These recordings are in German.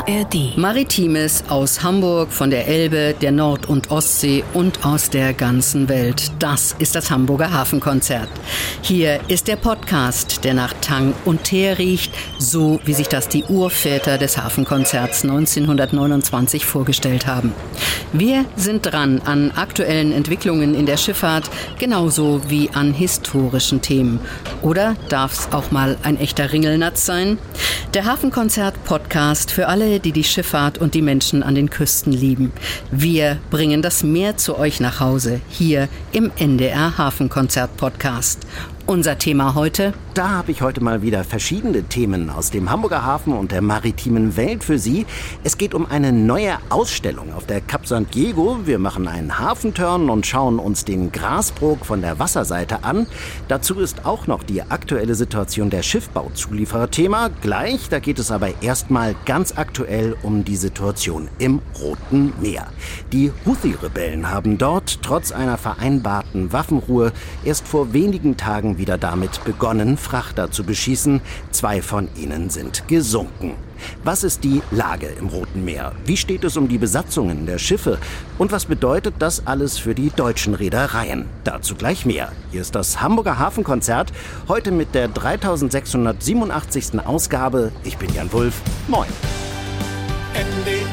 ARD. Maritimes aus Hamburg, von der Elbe, der Nord- und Ostsee und aus der ganzen Welt. Das ist das Hamburger Hafenkonzert. Hier ist der Podcast, der nach Tang und Teer riecht, so wie sich das die Urväter des Hafenkonzerts 1929 vorgestellt haben. Wir sind dran an aktuellen Entwicklungen in der Schifffahrt, genauso wie an historischen Themen. Oder darf es auch mal ein echter Ringelnatz sein? Der Hafenkonzert-Podcast für alle, die die Schifffahrt und die Menschen an den Küsten lieben. Wir bringen das Meer zu euch nach Hause, hier im NDR Hafenkonzert-Podcast. Unser Thema heute? Da habe ich heute mal wieder verschiedene Themen aus dem Hamburger Hafen und der maritimen Welt für Sie. Es geht um eine neue Ausstellung auf der Cap San Diego. Wir machen einen Hafenturn und schauen uns den Grasbrook von der Wasserseite an. Dazu ist auch noch die aktuelle Situation der Schiffbauzulieferer Thema. Gleich, da geht es aber erstmal ganz aktuell um die Situation im Roten Meer. Die Houthi-Rebellen haben dort trotz einer vereinbarten Waffenruhe erst vor wenigen Tagen wieder damit begonnen, Frachter zu beschießen. 2 von ihnen sind gesunken. Was ist die Lage im Roten Meer? Wie steht es um die Besatzungen der Schiffe? Und was bedeutet das alles für die deutschen Reedereien? Dazu gleich mehr. Hier ist das Hamburger Hafenkonzert, heute mit der 3687. Ausgabe. Ich bin Jan Wulff. Moin. NDR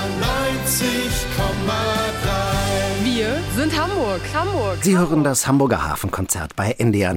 90,3. Wir sind Hamburg. Sie hören das Hamburger Hafenkonzert bei NDR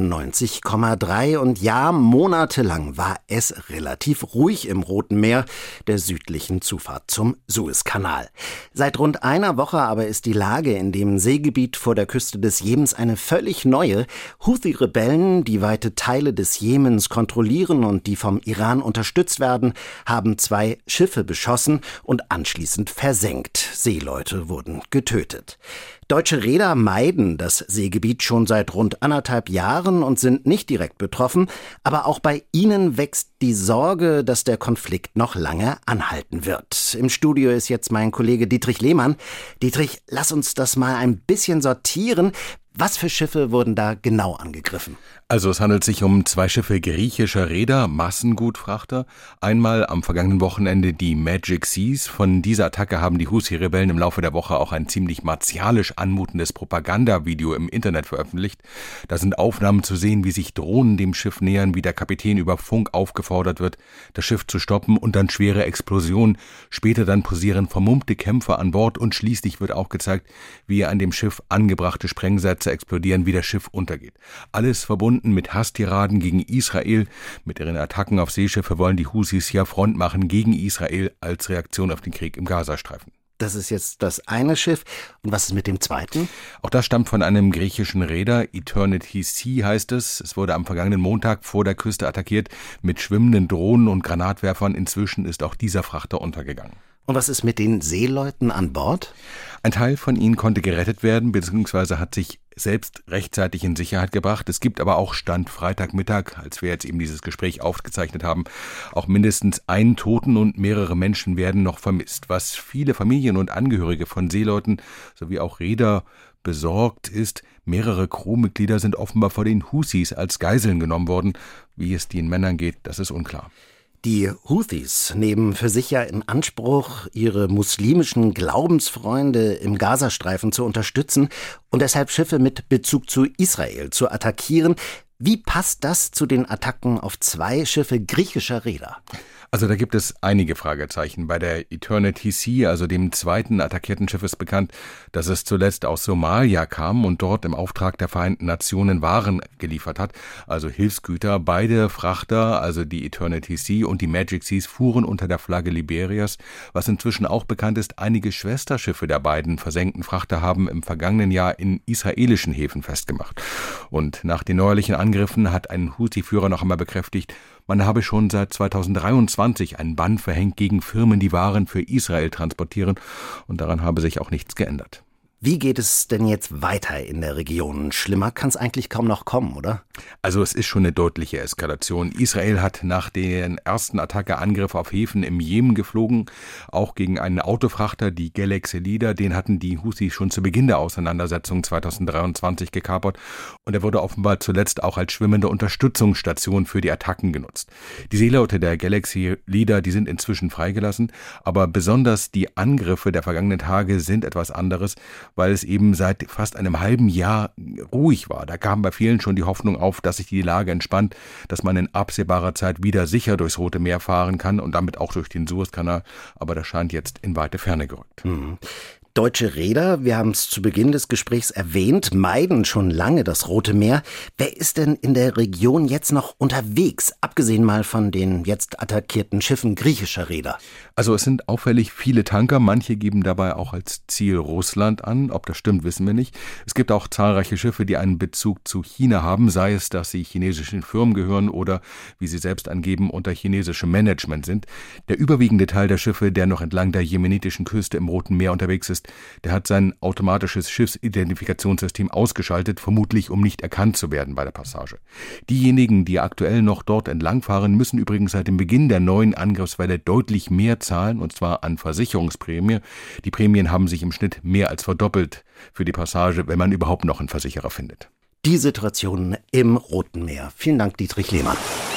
90,3 und ja, monatelang war es relativ ruhig im Roten Meer, der südlichen Zufahrt zum Suezkanal. Seit rund einer Woche aber ist die Lage in dem Seegebiet vor der Küste des Jemens eine völlig neue. Houthi-Rebellen, die weite Teile des Jemens kontrollieren und die vom Iran unterstützt werden, haben 2 Schiffe beschossen und anschließend versenkt. Seeleute wurden getötet. Deutsche Reeder meiden das Seegebiet schon seit rund 1,5 Jahren und sind nicht direkt betroffen. Aber auch bei ihnen wächst die Sorge, dass der Konflikt noch lange anhalten wird. Im Studio ist jetzt mein Kollege Dietrich Lehmann. Dietrich, lass uns das mal ein bisschen sortieren. Was für Schiffe wurden da genau angegriffen? Also es handelt sich um 2 Schiffe griechischer Reeder, Massengutfrachter. Einmal am vergangenen Wochenende die Magic Seas. Von dieser Attacke haben die Houthi-Rebellen im Laufe der Woche auch ein ziemlich martialisch anmutendes Propagandavideo im Internet veröffentlicht. Da sind Aufnahmen zu sehen, wie sich Drohnen dem Schiff nähern, wie der Kapitän über Funk aufgefordert wird, das Schiff zu stoppen und dann schwere Explosionen. Später dann posieren vermummte Kämpfer an Bord und schließlich wird auch gezeigt, wie an dem Schiff angebrachte Sprengsätze explodieren, wie das Schiff untergeht. Alles verbunden mit Hasstiraden gegen Israel. Mit ihren Attacken auf Seeschiffe wollen die Houthis ja Front machen gegen Israel als Reaktion auf den Krieg im Gazastreifen. Das ist jetzt das eine Schiff. Und was ist mit dem zweiten? Auch das stammt von einem griechischen Reeder. Eternity Sea heißt es. Es wurde am vergangenen Montag vor der Küste attackiert mit schwimmenden Drohnen und Granatwerfern. Inzwischen ist auch dieser Frachter untergegangen. Und was ist mit den Seeleuten an Bord? Ein Teil von ihnen konnte gerettet werden, beziehungsweise hat sich selbst rechtzeitig in Sicherheit gebracht. Es gibt aber auch Stand Freitagmittag, als wir jetzt eben dieses Gespräch aufgezeichnet haben, auch mindestens einen Toten und mehrere Menschen werden noch vermisst. Was viele Familien und Angehörige von Seeleuten sowie auch Reeder besorgt ist, mehrere Crewmitglieder sind offenbar vor den Houthis als Geiseln genommen worden. Wie es den Männern geht, das ist unklar. Die Houthis nehmen für sich ja in Anspruch, ihre muslimischen Glaubensfreunde im Gazastreifen zu unterstützen und deshalb Schiffe mit Bezug zu Israel zu attackieren. Wie passt das zu den Attacken auf 2 Schiffe griechischer Reeder? Also da gibt es einige Fragezeichen. Bei der Eternity Sea, also dem zweiten attackierten Schiff, ist bekannt, dass es zuletzt aus Somalia kam und dort im Auftrag der Vereinten Nationen Waren geliefert hat, also Hilfsgüter. Beide Frachter, also die Eternity Sea und die Magic Seas, fuhren unter der Flagge Liberias. Was inzwischen auch bekannt ist, einige Schwesterschiffe der beiden versenkten Frachter haben im vergangenen Jahr in israelischen Häfen festgemacht. Und nach den neuerlichen Angriffen hat ein Houthi-Führer noch einmal bekräftigt, man habe schon seit 2023 einen Bann verhängt gegen Firmen, die Waren für Israel transportieren, und daran habe sich auch nichts geändert. Wie geht es denn jetzt weiter in der Region? Schlimmer kann es eigentlich kaum noch kommen, oder? Also es ist schon eine deutliche Eskalation. Israel hat nach den ersten Attacke-Angriffe auf Häfen im Jemen geflogen, auch gegen einen Autofrachter, die Galaxy Leader. Den hatten die Houthis schon zu Beginn der Auseinandersetzung 2023 gekapert und er wurde offenbar zuletzt auch als schwimmende Unterstützungsstation für die Attacken genutzt. Die Seeleute der Galaxy Leader, die sind inzwischen freigelassen, aber besonders die Angriffe der vergangenen Tage sind etwas anderes, weil es eben seit fast einem halben Jahr ruhig war. Da kam bei vielen schon die Hoffnung auf, dass sich die Lage entspannt, dass man in absehbarer Zeit wieder sicher durchs Rote Meer fahren kann und damit auch durch den Suezkanal. Aber das scheint jetzt in weite Ferne gerückt. Deutsche Reeder, wir haben es zu Beginn des Gesprächs erwähnt, meiden schon lange das Rote Meer. Wer ist denn in der Region jetzt noch unterwegs, abgesehen mal von den jetzt attackierten Schiffen griechischer Reeder? Also es sind auffällig viele Tanker, manche geben dabei auch als Ziel Russland an. Ob das stimmt, wissen wir nicht. Es gibt auch zahlreiche Schiffe, die einen Bezug zu China haben, sei es, dass sie chinesischen Firmen gehören oder, wie sie selbst angeben, unter chinesischem Management sind. Der überwiegende Teil der Schiffe, der noch entlang der jemenitischen Küste im Roten Meer unterwegs ist, der hat sein automatisches Schiffsidentifikationssystem ausgeschaltet, vermutlich um nicht erkannt zu werden bei der Passage. Diejenigen, die aktuell noch dort entlangfahren, müssen übrigens seit dem Beginn der neuen Angriffswelle deutlich mehr zahlen, und zwar an Versicherungsprämie. Die Prämien haben sich im Schnitt mehr als verdoppelt für die Passage, wenn man überhaupt noch einen Versicherer findet. Die Situation im Roten Meer. Vielen Dank, Dietrich Lehmann.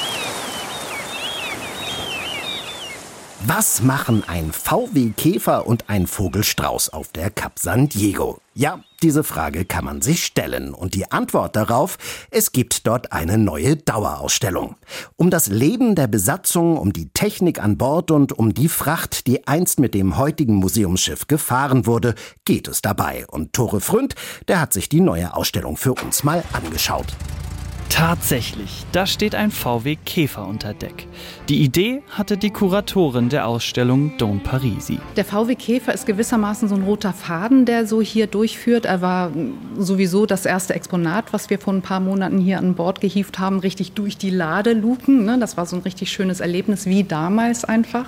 Was machen ein VW-Käfer und ein Vogelstrauß auf der Cap San Diego? Ja, diese Frage kann man sich stellen. Und die Antwort darauf: Es gibt dort eine neue Dauerausstellung. Um das Leben der Besatzung, um die Technik an Bord und um die Fracht, die einst mit dem heutigen Museumsschiff gefahren wurde, geht es dabei. Und Tore Fründ, der hat sich die neue Ausstellung für uns mal angeschaut. Tatsächlich, da steht ein VW Käfer unter Deck. Die Idee hatte die Kuratorin der Ausstellung Dawn Parisi. Der VW Käfer ist gewissermaßen so ein roter Faden, der so hier durchführt. Er war sowieso das erste Exponat, was wir vor ein paar Monaten hier an Bord gehievt haben, richtig durch die Ladeluken. Das war so ein richtig schönes Erlebnis, wie damals einfach.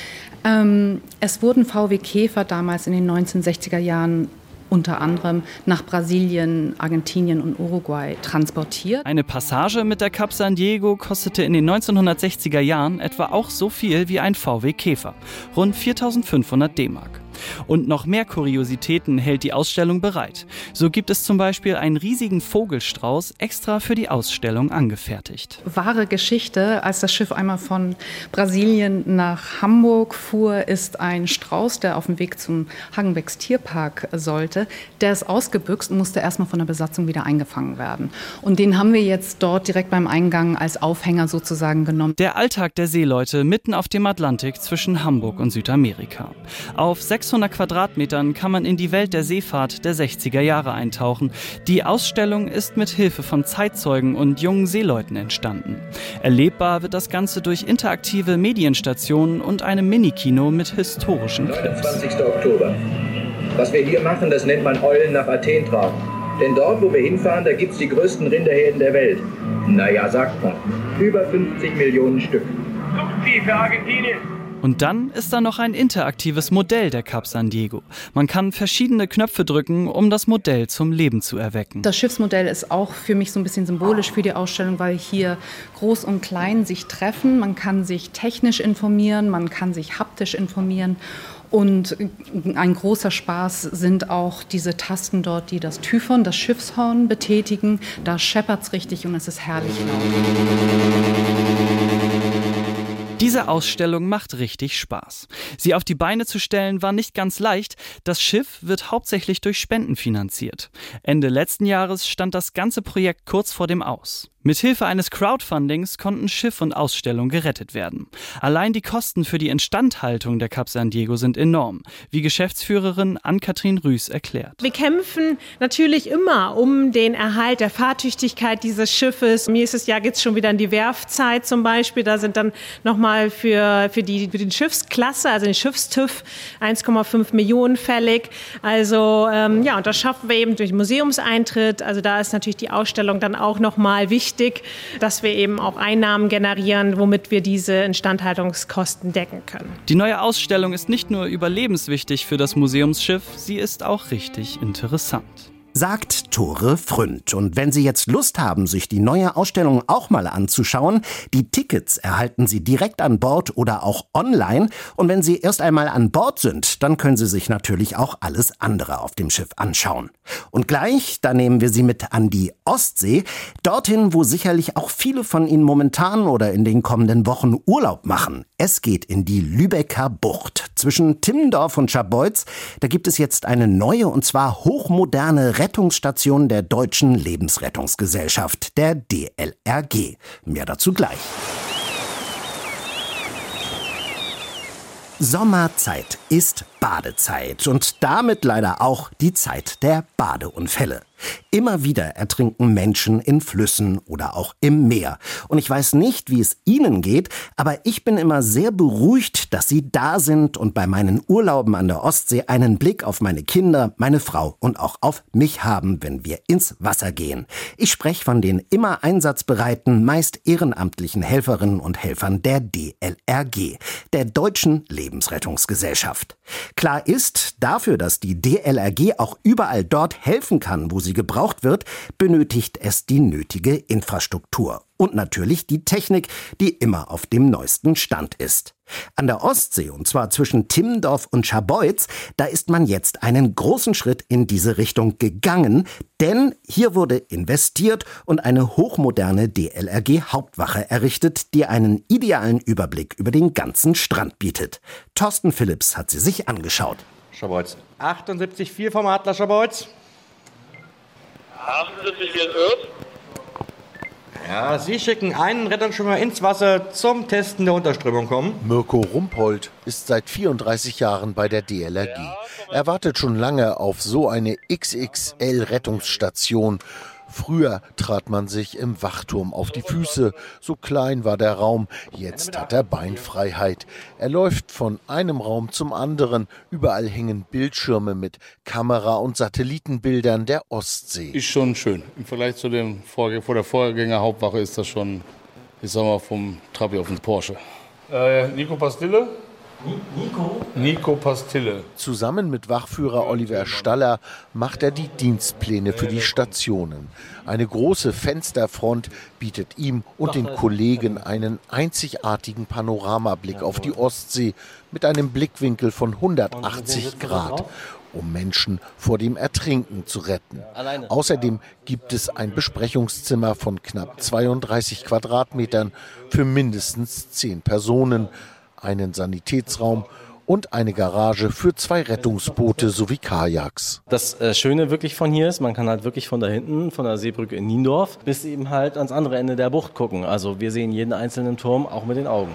Es wurden VW Käfer damals in den 1960er Jahren unter anderem nach Brasilien, Argentinien und Uruguay transportiert. Eine Passage mit der Cap San Diego kostete in den 1960er Jahren etwa auch so viel wie ein VW Käfer, rund 4.500 D-Mark. Und noch mehr Kuriositäten hält die Ausstellung bereit. So gibt es zum Beispiel einen riesigen Vogelstrauß extra für die Ausstellung angefertigt. Wahre Geschichte: Als das Schiff einmal von Brasilien nach Hamburg fuhr, ist ein Strauß, der auf dem Weg zum Hagenbecks Tierpark sollte, der ist ausgebüxt und musste erstmal von der Besatzung wieder eingefangen werden. Und den haben wir jetzt dort direkt beim Eingang als Aufhänger sozusagen genommen. Der Alltag der Seeleute mitten auf dem Atlantik zwischen Hamburg und Südamerika. Auf 600 Quadratmetern kann man in die Welt der Seefahrt der 60er Jahre eintauchen. Die Ausstellung ist mit Hilfe von Zeitzeugen und jungen Seeleuten entstanden. Erlebbar wird das Ganze durch interaktive Medienstationen und einem Minikino mit historischen Clips. 29. Oktober. Was wir hier machen, das nennt man Eulen nach Athen tragen. Denn dort, wo wir hinfahren, da gibt's die größten Rinderherden der Welt. Naja, sagt man. Über 50 Millionen Stück. Zuchtvieh für Argentinien. Und dann ist da noch ein interaktives Modell der Cap San Diego. Man kann verschiedene Knöpfe drücken, um das Modell zum Leben zu erwecken. Das Schiffsmodell ist auch für mich so ein bisschen symbolisch für die Ausstellung, weil hier Groß und Klein sich treffen. Man kann sich technisch informieren, man kann sich haptisch informieren. Und ein großer Spaß sind auch diese Tasten dort, die das Typhon, das Schiffshorn betätigen. Da scheppert's richtig und es ist herrlich laut. Diese Ausstellung macht richtig Spaß. Sie auf die Beine zu stellen war nicht ganz leicht. Das Schiff wird hauptsächlich durch Spenden finanziert. Ende letzten Jahres stand das ganze Projekt kurz vor dem Aus. Mithilfe eines Crowdfundings konnten Schiff und Ausstellung gerettet werden. Allein die Kosten für die Instandhaltung der Cap San Diego sind enorm, wie Geschäftsführerin Ann-Kathrin Rüß erklärt. Wir kämpfen natürlich immer um den Erhalt der Fahrtüchtigkeit dieses Schiffes. Nächstes Jahr geht es schon wieder in die Werfzeit zum Beispiel. Da sind dann nochmal für den Schiffsklasse, also den Schiffstüv, 1,5 Millionen fällig. Also und das schaffen wir eben durch Museumseintritt. Also da ist natürlich die Ausstellung dann auch nochmal wichtig, wichtig, dass wir eben auch Einnahmen generieren, womit wir diese Instandhaltungskosten decken können. Die neue Ausstellung ist nicht nur überlebenswichtig für das Museumsschiff, sie ist auch richtig interessant. Sagt Tore Fründ. Und wenn Sie jetzt Lust haben, sich die neue Ausstellung auch mal anzuschauen, die Tickets erhalten Sie direkt an Bord oder auch online. Und wenn Sie erst einmal an Bord sind, dann können Sie sich natürlich auch alles andere auf dem Schiff anschauen. Und gleich, da nehmen wir Sie mit an die Ostsee, dorthin, wo sicherlich auch viele von Ihnen momentan oder in den kommenden Wochen Urlaub machen. Es geht in die Lübecker Bucht. Zwischen Timmendorf und Scharbeutz, da gibt es jetzt eine neue und zwar hochmoderne Rettungsstation der Deutschen Lebensrettungsgesellschaft, der DLRG. Mehr dazu gleich. Sommerzeit ist Badezeit und damit leider auch die Zeit der Badeunfälle. Immer wieder ertrinken Menschen in Flüssen oder auch im Meer. Und ich weiß nicht, wie es Ihnen geht, aber ich bin immer sehr beruhigt, dass Sie da sind und bei meinen Urlauben an der Ostsee einen Blick auf meine Kinder, meine Frau und auch auf mich haben, wenn wir ins Wasser gehen. Ich spreche von den immer einsatzbereiten, meist ehrenamtlichen Helferinnen und Helfern der DLRG, der Deutschen Lebensrettungsgesellschaft. Klar ist, dafür, dass die DLRG auch überall dort helfen kann, wo sie gebraucht wird, benötigt es die nötige Infrastruktur. Und natürlich die Technik, die immer auf dem neuesten Stand ist. An der Ostsee, und zwar zwischen Timmendorf und Scharbeutz, da ist man jetzt einen großen Schritt in diese Richtung gegangen, denn hier wurde investiert und eine hochmoderne DLRG-Hauptwache errichtet, die einen idealen Überblick über den ganzen Strand bietet. Thorsten Philipps hat sie sich angeschaut. Scharbeutz. 78,4 vom Adler Scharbeutz. 78 wird Öl. Ja, Sie schicken einen Rettungsschwimmer ins Wasser zum Testen der Unterströmung kommen. Mirko Rumpold ist seit 34 Jahren bei der DLRG. Er wartet schon lange auf so eine XXL-Rettungsstation. Früher trat man sich im Wachturm auf die Füße. So klein war der Raum. Jetzt hat er Beinfreiheit. Er läuft von einem Raum zum anderen. Überall hängen Bildschirme mit Kamera- und Satellitenbildern der Ostsee. Ist schon schön. Im Vergleich zu dem vor der Vorgängerhauptwache ist das schon, ich sag mal, vom Trabi auf den Porsche. Nico Pastille? Nico Pastille. Zusammen mit Wachführer Oliver Staller macht er die Dienstpläne für die Stationen. Eine große Fensterfront bietet ihm und den Kollegen einen einzigartigen Panoramablick auf die Ostsee mit einem Blickwinkel von 180 Grad, um Menschen vor dem Ertrinken zu retten. Außerdem gibt es ein Besprechungszimmer von knapp 32 Quadratmetern für mindestens 10 Personen, einen Sanitätsraum und eine Garage für 2 Rettungsboote sowie Kajaks. Das Schöne wirklich von hier ist, man kann halt wirklich von da hinten, von der Seebrücke in Niendorf, bis eben halt ans andere Ende der Bucht gucken. Also wir sehen jeden einzelnen Turm auch mit den Augen.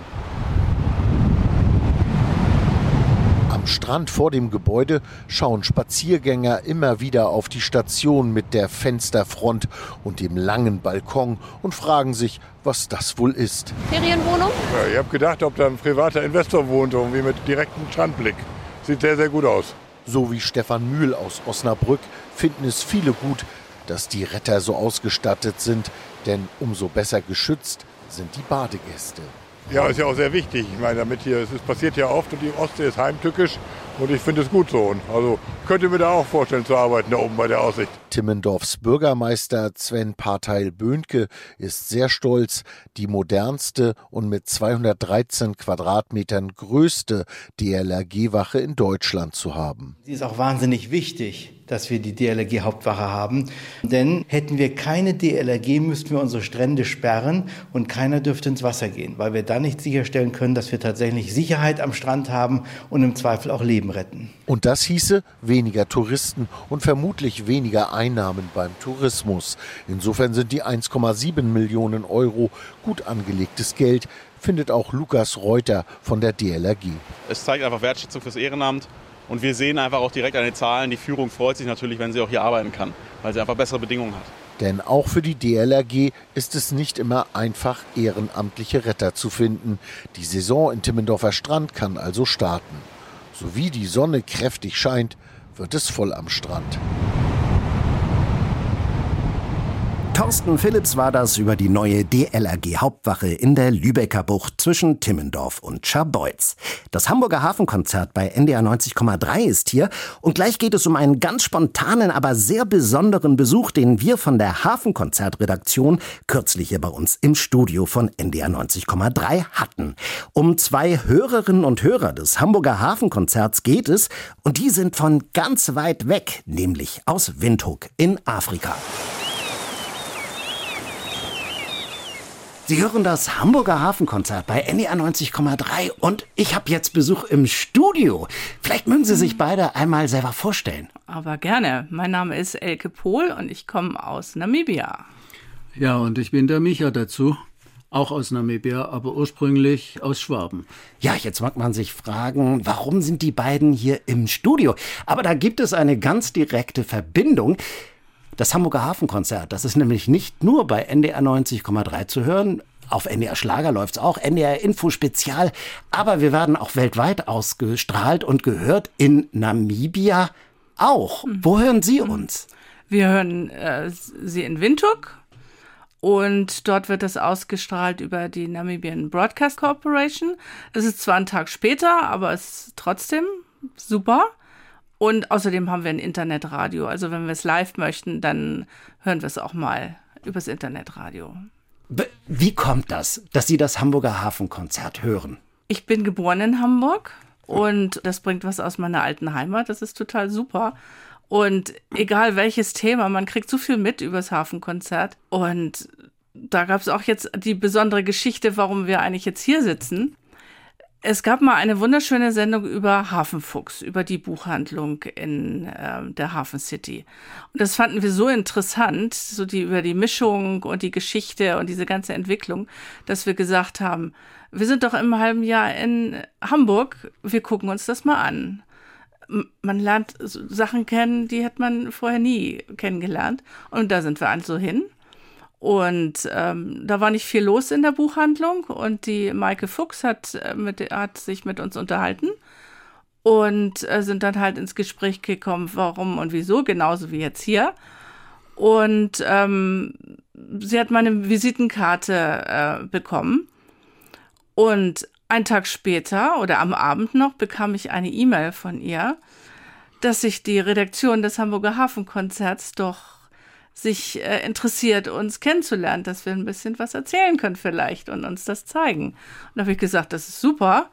Am Strand vor dem Gebäude schauen Spaziergänger immer wieder auf die Station mit der Fensterfront und dem langen Balkon und fragen sich, was das wohl ist. Ferienwohnung? Ja, ich habe gedacht, ob da ein privater Investor wohnt, irgendwie mit direktem Strandblick. Sieht sehr, sehr gut aus. So wie Stefan Mühl aus Osnabrück finden es viele gut, dass die Retter so ausgestattet sind, denn umso besser geschützt sind die Badegäste. Ja, ist ja auch sehr wichtig. Ich meine, damit hier, es passiert ja oft und die Ostsee ist heimtückisch und ich finde es gut so. Und also könnte mir da auch vorstellen zu arbeiten, da oben bei der Aussicht. Timmendorfs Bürgermeister Sven Parteil-Böhnke ist sehr stolz, die modernste und mit 213 Quadratmetern größte DLRG-Wache in Deutschland zu haben. Sie ist auch wahnsinnig wichtig, dass wir die DLRG-Hauptwache haben. Denn hätten wir keine DLRG, müssten wir unsere Strände sperren und keiner dürfte ins Wasser gehen, weil wir dann nicht sicherstellen können, dass wir tatsächlich Sicherheit am Strand haben und im Zweifel auch Leben retten. Und das hieße weniger Touristen und vermutlich weniger Einnahmen beim Tourismus. Insofern sind die 1,7 Millionen Euro gut angelegtes Geld, findet auch Lukas Reuter von der DLRG. Es zeigt einfach Wertschätzung fürs Ehrenamt. Und wir sehen einfach auch direkt an den Zahlen, die Führung freut sich natürlich, wenn sie auch hier arbeiten kann, weil sie einfach bessere Bedingungen hat. Denn auch für die DLRG ist es nicht immer einfach, ehrenamtliche Retter zu finden. Die Saison in Timmendorfer Strand kann also starten. Sowie die Sonne kräftig scheint, wird es voll am Strand. Thorsten Philipps war das über die neue DLRG-Hauptwache in der Lübecker Bucht zwischen Timmendorf und Scharbeutz. Das Hamburger Hafenkonzert bei NDR 90,3 ist hier und gleich geht es um einen ganz spontanen, aber sehr besonderen Besuch, den wir von der Hafenkonzertredaktion kürzlich hier bei uns im Studio von NDR 90,3 hatten. Um 2 Hörerinnen und Hörer des Hamburger Hafenkonzerts geht es und die sind von ganz weit weg, nämlich aus Windhoek in Afrika. Sie hören das Hamburger Hafenkonzert bei NDR 90,3 und ich habe jetzt Besuch im Studio. Vielleicht mögen Sie sich beide einmal selber vorstellen. Aber gerne. Mein Name ist Elke Pohl und ich komme aus Namibia. Ja, und ich bin der Micha dazu. Auch aus Namibia, aber ursprünglich aus Schwaben. Ja, jetzt mag man sich fragen, warum sind die beiden hier im Studio? Aber da gibt es eine ganz direkte Verbindung. Das Hamburger Hafenkonzert, das ist nämlich nicht nur bei NDR 90,3 zu hören. Auf NDR Schlager läuft's auch, NDR Info Spezial. Aber wir werden auch weltweit ausgestrahlt und gehört in Namibia auch. Wo hören Sie uns? Wir hören Sie in Windhoek. Und dort wird das ausgestrahlt über die Namibian Broadcast Corporation. Es ist zwar ein Tag später, aber es ist trotzdem super. Und außerdem haben wir ein Internetradio. Also wenn wir es live möchten, dann hören wir es auch mal übers Internetradio. Wie kommt das, dass Sie das Hamburger Hafenkonzert hören? Ich bin geboren in Hamburg und das bringt was aus meiner alten Heimat. Das ist total super. Und egal welches Thema, man kriegt so viel mit übers Hafenkonzert. Und da gab es auch jetzt die besondere Geschichte, warum wir eigentlich jetzt hier sitzen. Es gab mal eine wunderschöne Sendung über Hafenfuchs, über die Buchhandlung in der Hafen City. Und das fanden wir so interessant, so über die Mischung und die Geschichte und diese ganze Entwicklung, dass wir gesagt haben, wir sind doch im halben Jahr in Hamburg, wir gucken uns das mal an. Man lernt Sachen kennen, die hat man vorher nie kennengelernt. Und da sind wir also hin. Und da war nicht viel los in der Buchhandlung. Und die Maike Fuchs hat sich mit uns unterhalten. Und sind dann halt ins Gespräch gekommen, warum und wieso, genauso wie jetzt hier. Und sie hat meine Visitenkarte bekommen. Und einen Tag später oder am Abend noch bekam ich eine E-Mail von ihr, dass sich die Redaktion des Hamburger Hafenkonzerts doch sich interessiert, uns kennenzulernen, dass wir ein bisschen was erzählen können vielleicht und uns das zeigen. Und da habe ich gesagt, das ist super,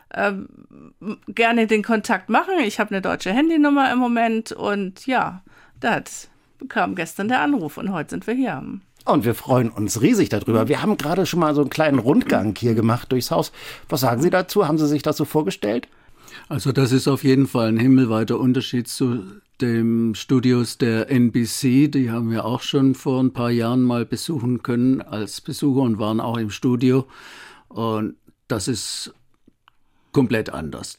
gerne den Kontakt machen. Ich habe eine deutsche Handynummer im Moment und ja, das bekam gestern der Anruf und heute sind wir hier. Und wir freuen uns riesig darüber. Wir haben gerade schon mal so einen kleinen Rundgang hier gemacht durchs Haus. Was sagen Sie dazu? Haben Sie sich das so vorgestellt? Also das ist auf jeden Fall ein himmelweiter Unterschied zu den Studios der NBC. Die haben wir auch schon vor ein paar Jahren mal besuchen können als Besucher und waren auch im Studio. Und das ist komplett anders.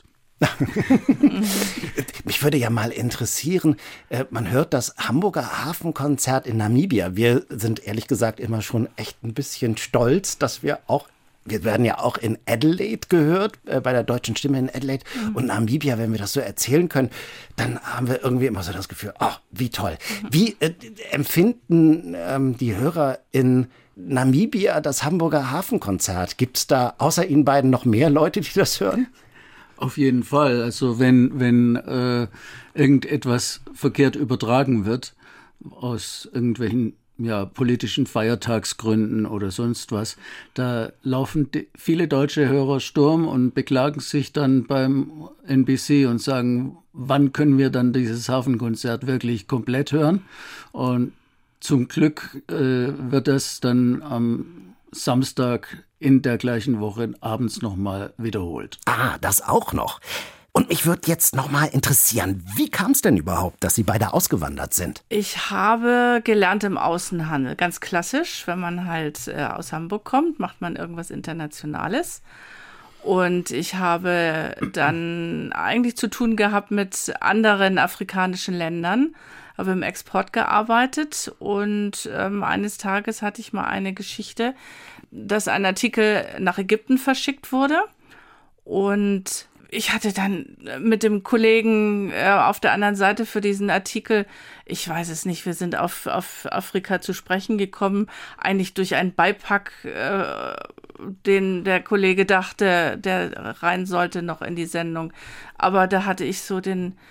Mich würde ja mal interessieren, man hört das Hamburger Hafenkonzert in Namibia. Wir sind ehrlich gesagt immer schon echt ein bisschen stolz, dass wir werden ja auch in Adelaide gehört, bei der Deutschen Stimme in Adelaide. Und Namibia, wenn wir das so erzählen können, dann haben wir irgendwie immer so das Gefühl, ach, wie toll. Wie empfinden die Hörer in Namibia das Hamburger Hafenkonzert? Gibt es da außer Ihnen beiden noch mehr Leute, die das hören? Auf jeden Fall. Also wenn irgendetwas verkehrt übertragen wird, aus irgendwelchen politischen Feiertagsgründen oder sonst was, da laufen viele deutsche Hörer Sturm und beklagen sich dann beim NBC und sagen, wann können wir dann dieses Hafenkonzert wirklich komplett hören? Und zum Glück wird das dann am Samstag in der gleichen Woche abends nochmal wiederholt. Ah, das auch noch. Und mich würde jetzt nochmal interessieren, wie kam es denn überhaupt, dass Sie beide ausgewandert sind? Ich habe gelernt im Außenhandel, ganz klassisch. Wenn man halt aus Hamburg kommt, macht man irgendwas Internationales. Und ich habe dann eigentlich zu tun gehabt mit anderen afrikanischen Ländern, habe im Export gearbeitet und eines Tages hatte ich mal eine Geschichte, dass ein Artikel nach Ägypten verschickt wurde und ich hatte dann mit dem Kollegen auf der anderen Seite für diesen Artikel, ich weiß es nicht, wir sind auf Afrika zu sprechen gekommen, eigentlich durch einen Beipack, den der Kollege dachte, der rein sollte noch in die Sendung. Aber da hatte ich so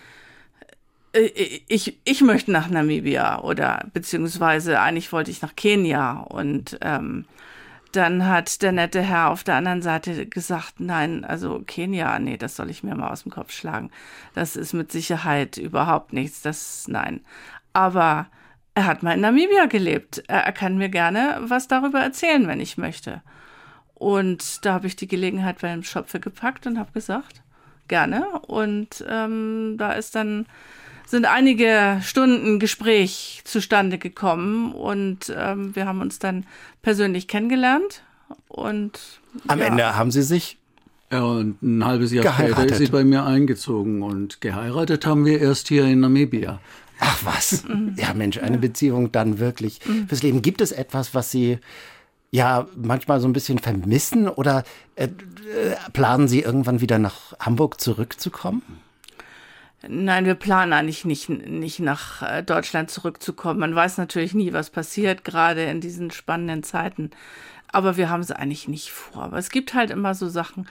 ich möchte nach Namibia oder beziehungsweise eigentlich wollte ich nach Kenia und dann hat der nette Herr auf der anderen Seite gesagt, nein, also Kenia, nee, das soll ich mir mal aus dem Kopf schlagen. Das ist mit Sicherheit überhaupt nichts, nein. Aber er hat mal in Namibia gelebt. Er kann mir gerne was darüber erzählen, wenn ich möchte. Und da habe ich die Gelegenheit beim Schopfe gepackt und habe gesagt, gerne. Und da sind einige Stunden Gespräch zustande gekommen und wir haben uns dann persönlich kennengelernt und am Ende haben Sie sich und ein halbes Jahr später ist sie bei mir eingezogen und geheiratet haben wir erst hier in Namibia. Ach was, ja Mensch, eine Beziehung dann wirklich fürs Leben. Gibt es etwas, was Sie manchmal so ein bisschen vermissen oder planen Sie irgendwann wieder nach Hamburg zurückzukommen? Nein, wir planen eigentlich nicht nach Deutschland zurückzukommen. Man weiß natürlich nie, was passiert, gerade in diesen spannenden Zeiten. Aber wir haben es eigentlich nicht vor. Aber es gibt halt immer so Sachen,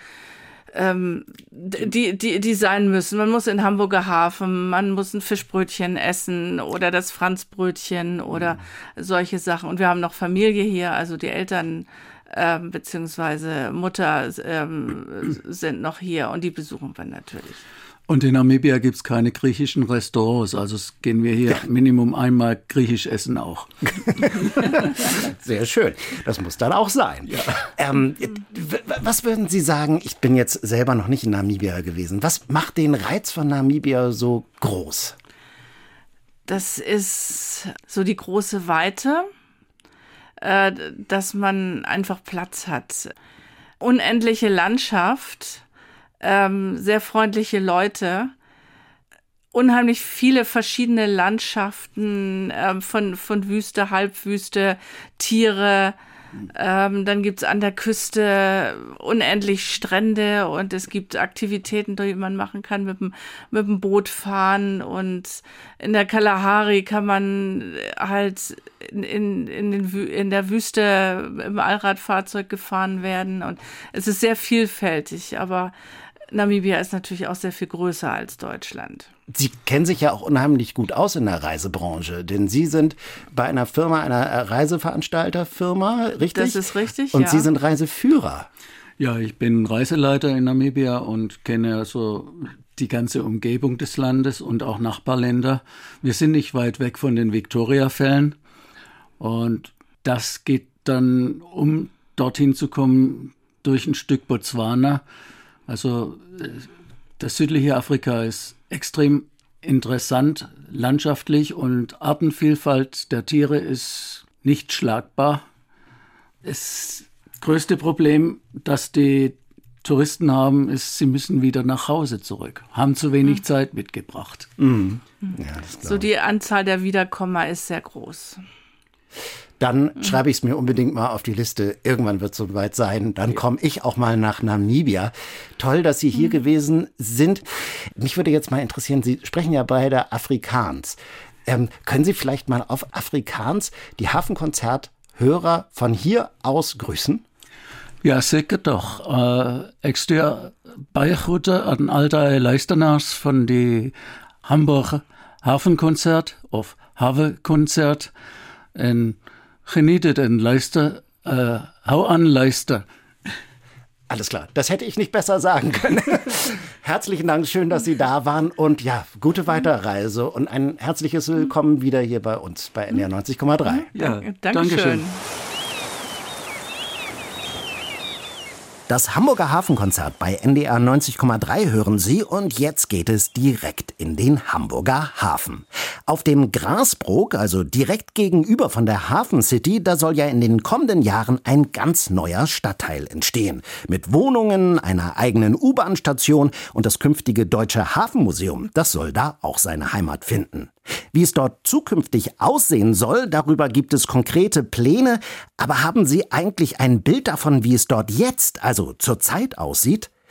die sein müssen. Man muss in Hamburger Hafen, man muss ein Fischbrötchen essen oder das Franzbrötchen oder solche Sachen. Und wir haben noch Familie hier, also die Eltern beziehungsweise Mutter sind noch hier und die besuchen wir natürlich. Und in Namibia gibt es keine griechischen Restaurants, also gehen wir hier Minimum einmal griechisch essen auch. Sehr schön, das muss dann auch sein. Ja. Was würden Sie sagen, ich bin jetzt selber noch nicht in Namibia gewesen, was macht den Reiz von Namibia so groß? Das ist so die große Weite, dass man einfach Platz hat. Unendliche Landschaft, sehr freundliche Leute, unheimlich viele verschiedene Landschaften von Wüste, Halbwüste, Tiere. Dann gibt's an der Küste unendlich Strände und es gibt Aktivitäten, die man machen kann, mit dem Boot fahren und in der Kalahari kann man halt in der Wüste im Allradfahrzeug gefahren werden und es ist sehr vielfältig, aber Namibia ist natürlich auch sehr viel größer als Deutschland. Sie kennen sich ja auch unheimlich gut aus in der Reisebranche, denn Sie sind bei einer Firma, einer Reiseveranstalterfirma, richtig? Das ist richtig, und Sie sind Reiseführer. Ja, ich bin Reiseleiter in Namibia und kenne so die ganze Umgebung des Landes und auch Nachbarländer. Wir sind nicht weit weg von den Victoria-Fällen und das geht dann, um dorthin zu kommen, durch ein Stück Botswana. Also das südliche Afrika ist extrem interessant landschaftlich und Artenvielfalt der Tiere ist nicht schlagbar. Das größte Problem, das die Touristen haben, ist, sie müssen wieder nach Hause zurück, haben zu wenig Zeit mitgebracht. Mhm. Ja, das so die Anzahl der Wiederkommer ist sehr groß. Dann schreibe ich es mir unbedingt mal auf die Liste. Irgendwann wird es soweit sein. Dann komme ich auch mal nach Namibia. Toll, dass Sie hier gewesen sind. Mich würde jetzt mal interessieren, Sie sprechen ja beide Afrikaans. Können Sie vielleicht mal auf Afrikaans die Hafenkonzerthörer von hier aus grüßen? Ja, zeker toch. Ik stuur baie groete aan al die luisteraars van die Hamburger Hafenkonzert of Havenkonzert. En geniet het en luister, hou an, luister. Alles klar, das hätte ich nicht besser sagen können. Herzlichen Dank, schön, dass Sie da waren und ja, gute Weiterreise und ein herzliches Willkommen wieder hier bei uns bei NDR 90,3. Ja, Dankeschön. Das Hamburger Hafenkonzert bei NDR 90,3 hören Sie und jetzt geht es direkt in den Hamburger Hafen. Auf dem Grasbrook, also direkt gegenüber von der Hafen City, da soll ja in den kommenden Jahren ein ganz neuer Stadtteil entstehen. Mit Wohnungen, einer eigenen U-Bahn-Station und das künftige Deutsche Hafenmuseum, das soll da auch seine Heimat finden. Wie es dort zukünftig aussehen soll, darüber gibt es konkrete Pläne. Aber haben Sie eigentlich ein Bild davon, wie es dort jetzt, also zurzeit aussieht?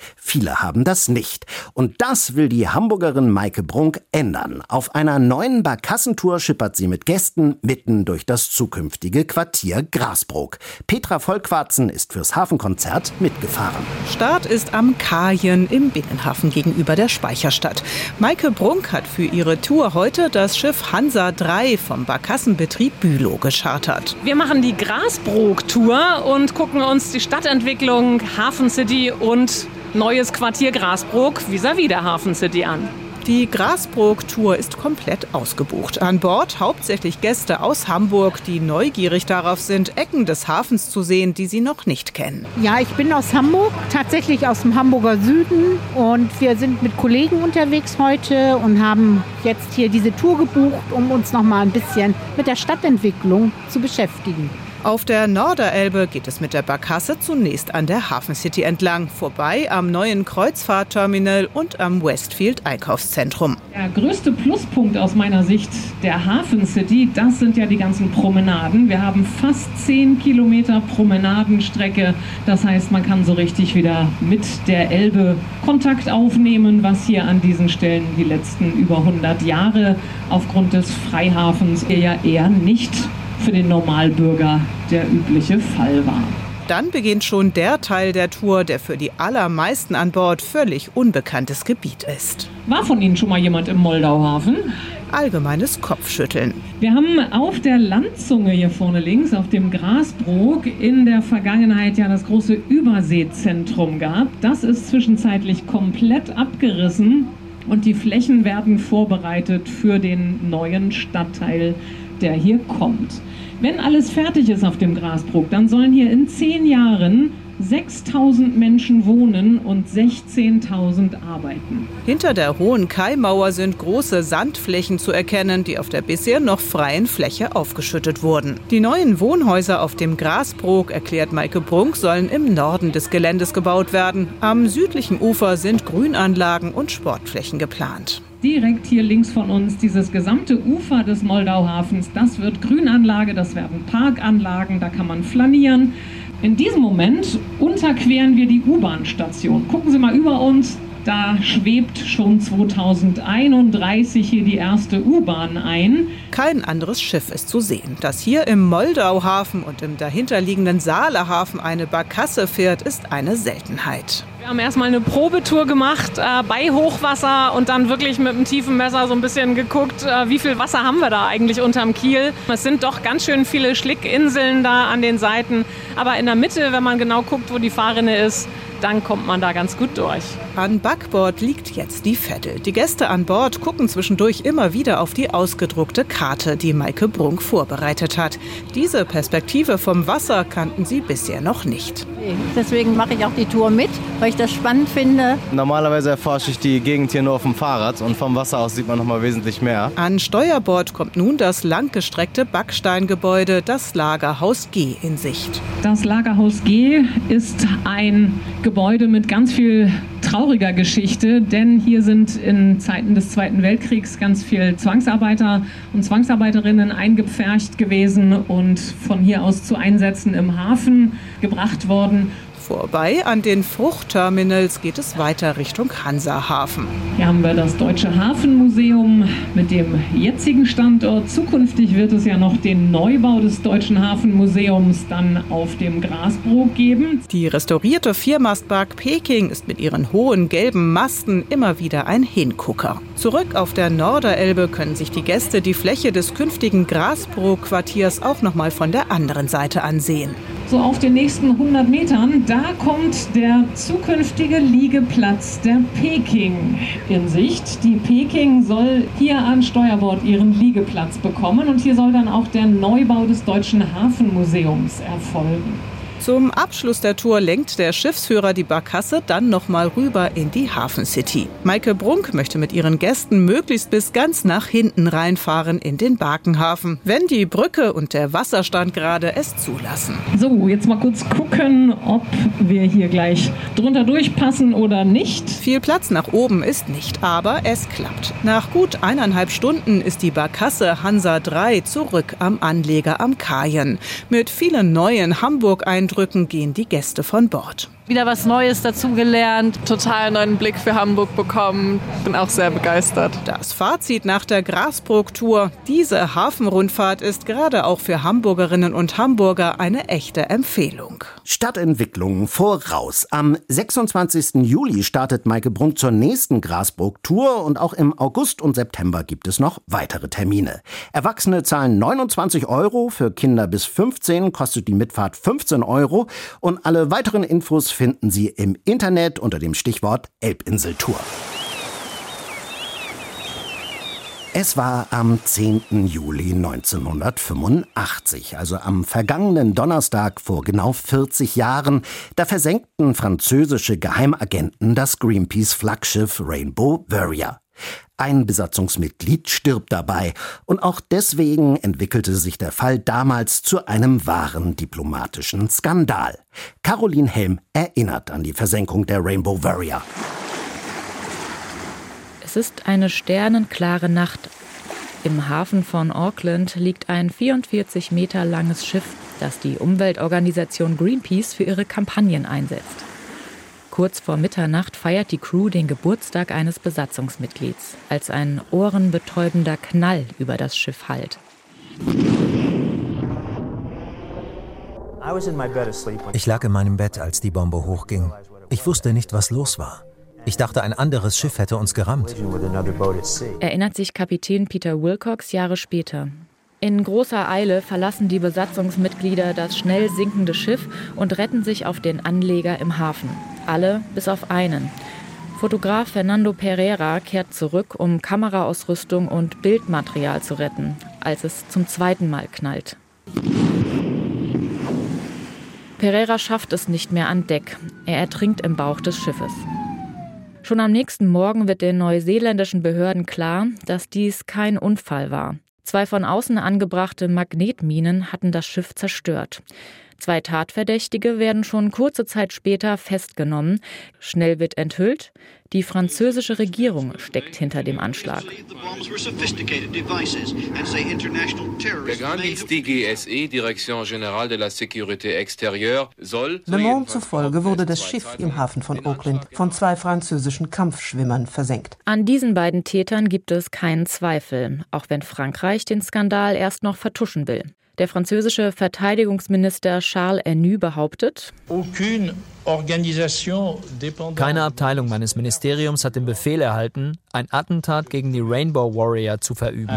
Viele haben das nicht. Und das will die Hamburgerin Maike Brunk ändern. Auf einer neuen Barkassentour schippert sie mit Gästen mitten durch das zukünftige Quartier Grasbrook. Petra Vollquarzen ist fürs Hafenkonzert mitgefahren. Start ist am Kajen im Binnenhafen gegenüber der Speicherstadt. Maike Brunk hat für ihre Tour heute das Schiff Hansa 3 vom Barkassenbetrieb Bülow geschartert. Wir machen die Grasbrook-Tour und gucken uns die Stadtentwicklung, Hafen City und neues Quartier Grasbrook vis-à-vis der Hafen City an. Die Grasbrook-Tour ist komplett ausgebucht. An Bord hauptsächlich Gäste aus Hamburg, die neugierig darauf sind, Ecken des Hafens zu sehen, die sie noch nicht kennen. Ja, ich bin aus Hamburg, tatsächlich aus dem Hamburger Süden. Und wir sind mit Kollegen unterwegs heute und haben jetzt hier diese Tour gebucht, um uns noch mal ein bisschen mit der Stadtentwicklung zu beschäftigen. Auf der Norderelbe geht es mit der Barkasse zunächst an der Hafen City entlang, vorbei am neuen Kreuzfahrtterminal und am Westfield Einkaufszentrum. Der größte Pluspunkt aus meiner Sicht der Hafen City, das sind ja die ganzen Promenaden. Wir haben fast 10 Kilometer Promenadenstrecke. Das heißt, man kann so richtig wieder mit der Elbe Kontakt aufnehmen, was hier an diesen Stellen die letzten über 100 Jahre aufgrund des Freihafens ja eher nicht für den Normalbürger der übliche Fall war. Dann beginnt schon der Teil der Tour, der für die allermeisten an Bord völlig unbekanntes Gebiet ist. War von Ihnen schon mal jemand im Moldauhafen? Allgemeines Kopfschütteln. Wir haben auf der Landzunge hier vorne links, auf dem Grasbrook, in der Vergangenheit ja das große Überseezentrum gehabt. Das ist zwischenzeitlich komplett abgerissen und die Flächen werden vorbereitet für den neuen Stadtteil, der hier kommt. Wenn alles fertig ist auf dem Grasbrook, dann sollen hier in 10 Jahren 6.000 Menschen wohnen und 16.000 arbeiten. Hinter der hohen Kaimauer sind große Sandflächen zu erkennen, die auf der bisher noch freien Fläche aufgeschüttet wurden. Die neuen Wohnhäuser auf dem Grasbrook, erklärt Maike Brunk, sollen im Norden des Geländes gebaut werden. Am südlichen Ufer sind Grünanlagen und Sportflächen geplant. Direkt hier links von uns, dieses gesamte Ufer des Moldauhafens, das wird Grünanlage, das werden Parkanlagen, da kann man flanieren. In diesem Moment unterqueren wir die U-Bahn-Station. Gucken Sie mal über uns, da schwebt schon 2031 hier die erste U-Bahn ein. Kein anderes Schiff ist zu sehen. Dass hier im Moldauhafen und im dahinterliegenden Saalehafen eine Barkasse fährt, ist eine Seltenheit. Wir haben erstmal eine Probetour gemacht bei Hochwasser und dann wirklich mit einem tiefen Messer so ein bisschen geguckt, wie viel Wasser haben wir da eigentlich unterm Kiel. Es sind doch ganz schön viele Schlickinseln da an den Seiten. Aber in der Mitte, wenn man genau guckt, wo die Fahrrinne ist, dann kommt man da ganz gut durch. An Backbord liegt jetzt die Vettel. Die Gäste an Bord gucken zwischendurch immer wieder auf die ausgedruckte Karte, die Maike Brunk vorbereitet hat. Diese Perspektive vom Wasser kannten sie bisher noch nicht. Deswegen mache ich auch die Tour mit, weil ich das spannend finde. Normalerweise erforsche ich die Gegend hier nur auf dem Fahrrad und vom Wasser aus sieht man noch mal wesentlich mehr. An Steuerbord kommt nun das langgestreckte Backsteingebäude, das Lagerhaus G, in Sicht. Das Lagerhaus G ist ein Gebäude mit ganz viel trauriger Geschichte, denn hier sind in Zeiten des Zweiten Weltkriegs ganz viel Zwangsarbeiter und Zwangsarbeiterinnen eingepfercht gewesen und von hier aus zu Einsätzen im Hafen gebracht worden. Vorbei an den Fruchtterminals geht es weiter Richtung Hansahafen. Hier haben wir das Deutsche Hafenmuseum mit dem jetzigen Standort. Zukünftig wird es ja noch den Neubau des Deutschen Hafenmuseums dann auf dem Grasbrook geben. Die restaurierte Viermastbark Peking ist mit ihren hohen gelben Masten immer wieder ein Hingucker. Zurück auf der Norderelbe können sich die Gäste die Fläche des künftigen Grasbrook-Quartiers auch noch mal von der anderen Seite ansehen. So auf den nächsten 100 Metern, da kommt der zukünftige Liegeplatz der Peking in Sicht. Die Peking soll hier an Steuerbord ihren Liegeplatz bekommen und hier soll dann auch der Neubau des Deutschen Hafenmuseums erfolgen. Zum Abschluss der Tour lenkt der Schiffsführer die Barkasse dann nochmal rüber in die Hafen City. Maike Brunk möchte mit ihren Gästen möglichst bis ganz nach hinten reinfahren in den Barkenhafen, wenn die Brücke und der Wasserstand gerade es zulassen. So, jetzt mal kurz gucken, ob wir hier gleich drunter durchpassen oder nicht. Viel Platz nach oben ist nicht, aber es klappt. Nach gut 1,5 Stunden ist die Barkasse Hansa 3 zurück am Anleger am Kajen. Mit vielen neuen Hamburg-Eindrücken gehen die Gäste von Bord. Wieder was Neues dazugelernt. Total neuen Blick für Hamburg bekommen. Bin auch sehr begeistert. Das Fazit nach der Grasbrook-Tour: Diese Hafenrundfahrt ist gerade auch für Hamburgerinnen und Hamburger eine echte Empfehlung. Stadtentwicklung voraus. Am 26. Juli startet Maike Brunk zur nächsten Grasbrook-Tour und auch im August und September gibt es noch weitere Termine. Erwachsene zahlen 29 €, für Kinder bis 15 kostet die Mitfahrt 15 € und alle weiteren Infos finden Sie im Internet unter dem Stichwort Elbinseltour. Es war am 10. Juli 1985, also am vergangenen Donnerstag vor genau 40 Jahren. Da versenkten französische Geheimagenten das Greenpeace-Flaggschiff Rainbow Warrior. Ein Besatzungsmitglied stirbt dabei und auch deswegen entwickelte sich der Fall damals zu einem wahren diplomatischen Skandal. Caroline Helm erinnert an die Versenkung der Rainbow Warrior. Es ist eine sternenklare Nacht. Im Hafen von Auckland liegt ein 44 Meter langes Schiff, das die Umweltorganisation Greenpeace für ihre Kampagnen einsetzt. Kurz vor Mitternacht feiert die Crew den Geburtstag eines Besatzungsmitglieds, als ein ohrenbetäubender Knall über das Schiff hallt. Ich lag in meinem Bett, als die Bombe hochging. Ich wusste nicht, was los war. Ich dachte, ein anderes Schiff hätte uns gerammt. Erinnert sich Kapitän Peter Wilcox Jahre später. In großer Eile verlassen die Besatzungsmitglieder das schnell sinkende Schiff und retten sich auf den Anleger im Hafen. Alle bis auf einen. Fotograf Fernando Pereira kehrt zurück, um Kameraausrüstung und Bildmaterial zu retten, als es zum zweiten Mal knallt. Pereira schafft es nicht mehr an Deck. Er ertrinkt im Bauch des Schiffes. Schon am nächsten Morgen wird den neuseeländischen Behörden klar, dass dies kein Unfall war. 2 von außen angebrachte Magnetminen hatten das Schiff zerstört. 2 Tatverdächtige werden schon kurze Zeit später festgenommen. Schnell wird enthüllt, die französische Regierung steckt hinter dem Anschlag. Der Geheimdienst DGSE, Direction Générale de la Sécurité Extérieure, soll... Le Monde zufolge wurde das Schiff im Hafen von Auckland von 2 französischen Kampfschwimmern versenkt. An diesen beiden Tätern gibt es keinen Zweifel, auch wenn Frankreich den Skandal erst noch vertuschen will. Der französische Verteidigungsminister Charles Hennu behauptet: Keine Abteilung meines Ministeriums hat den Befehl erhalten, ein Attentat gegen die Rainbow Warrior zu verüben.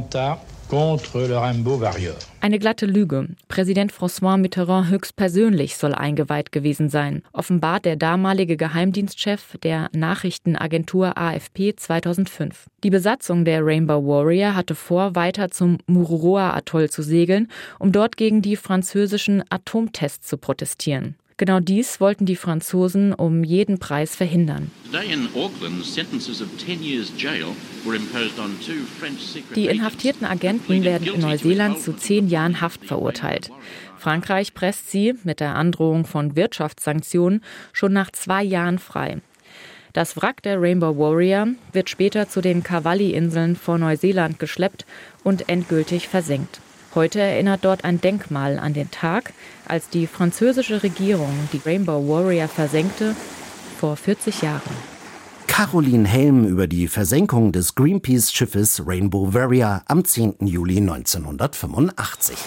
Eine glatte Lüge. Präsident François Mitterrand höchstpersönlich soll eingeweiht gewesen sein, offenbart der damalige Geheimdienstchef der Nachrichtenagentur AFP 2005. Die Besatzung der Rainbow Warrior hatte vor, weiter zum Mururoa-Atoll zu segeln, um dort gegen die französischen Atomtests zu protestieren. Genau dies wollten die Franzosen um jeden Preis verhindern. Die inhaftierten Agenten werden in Neuseeland zu 10 Jahren Haft verurteilt. Frankreich presst sie mit der Androhung von Wirtschaftssanktionen schon nach 2 Jahren frei. Das Wrack der Rainbow Warrior wird später zu den Cavalli-Inseln vor Neuseeland geschleppt und endgültig versenkt. Heute erinnert dort ein Denkmal an den Tag, als die französische Regierung die Rainbow Warrior versenkte, vor 40 Jahren. Caroline Helm über die Versenkung des Greenpeace-Schiffes Rainbow Warrior am 10. Juli 1985.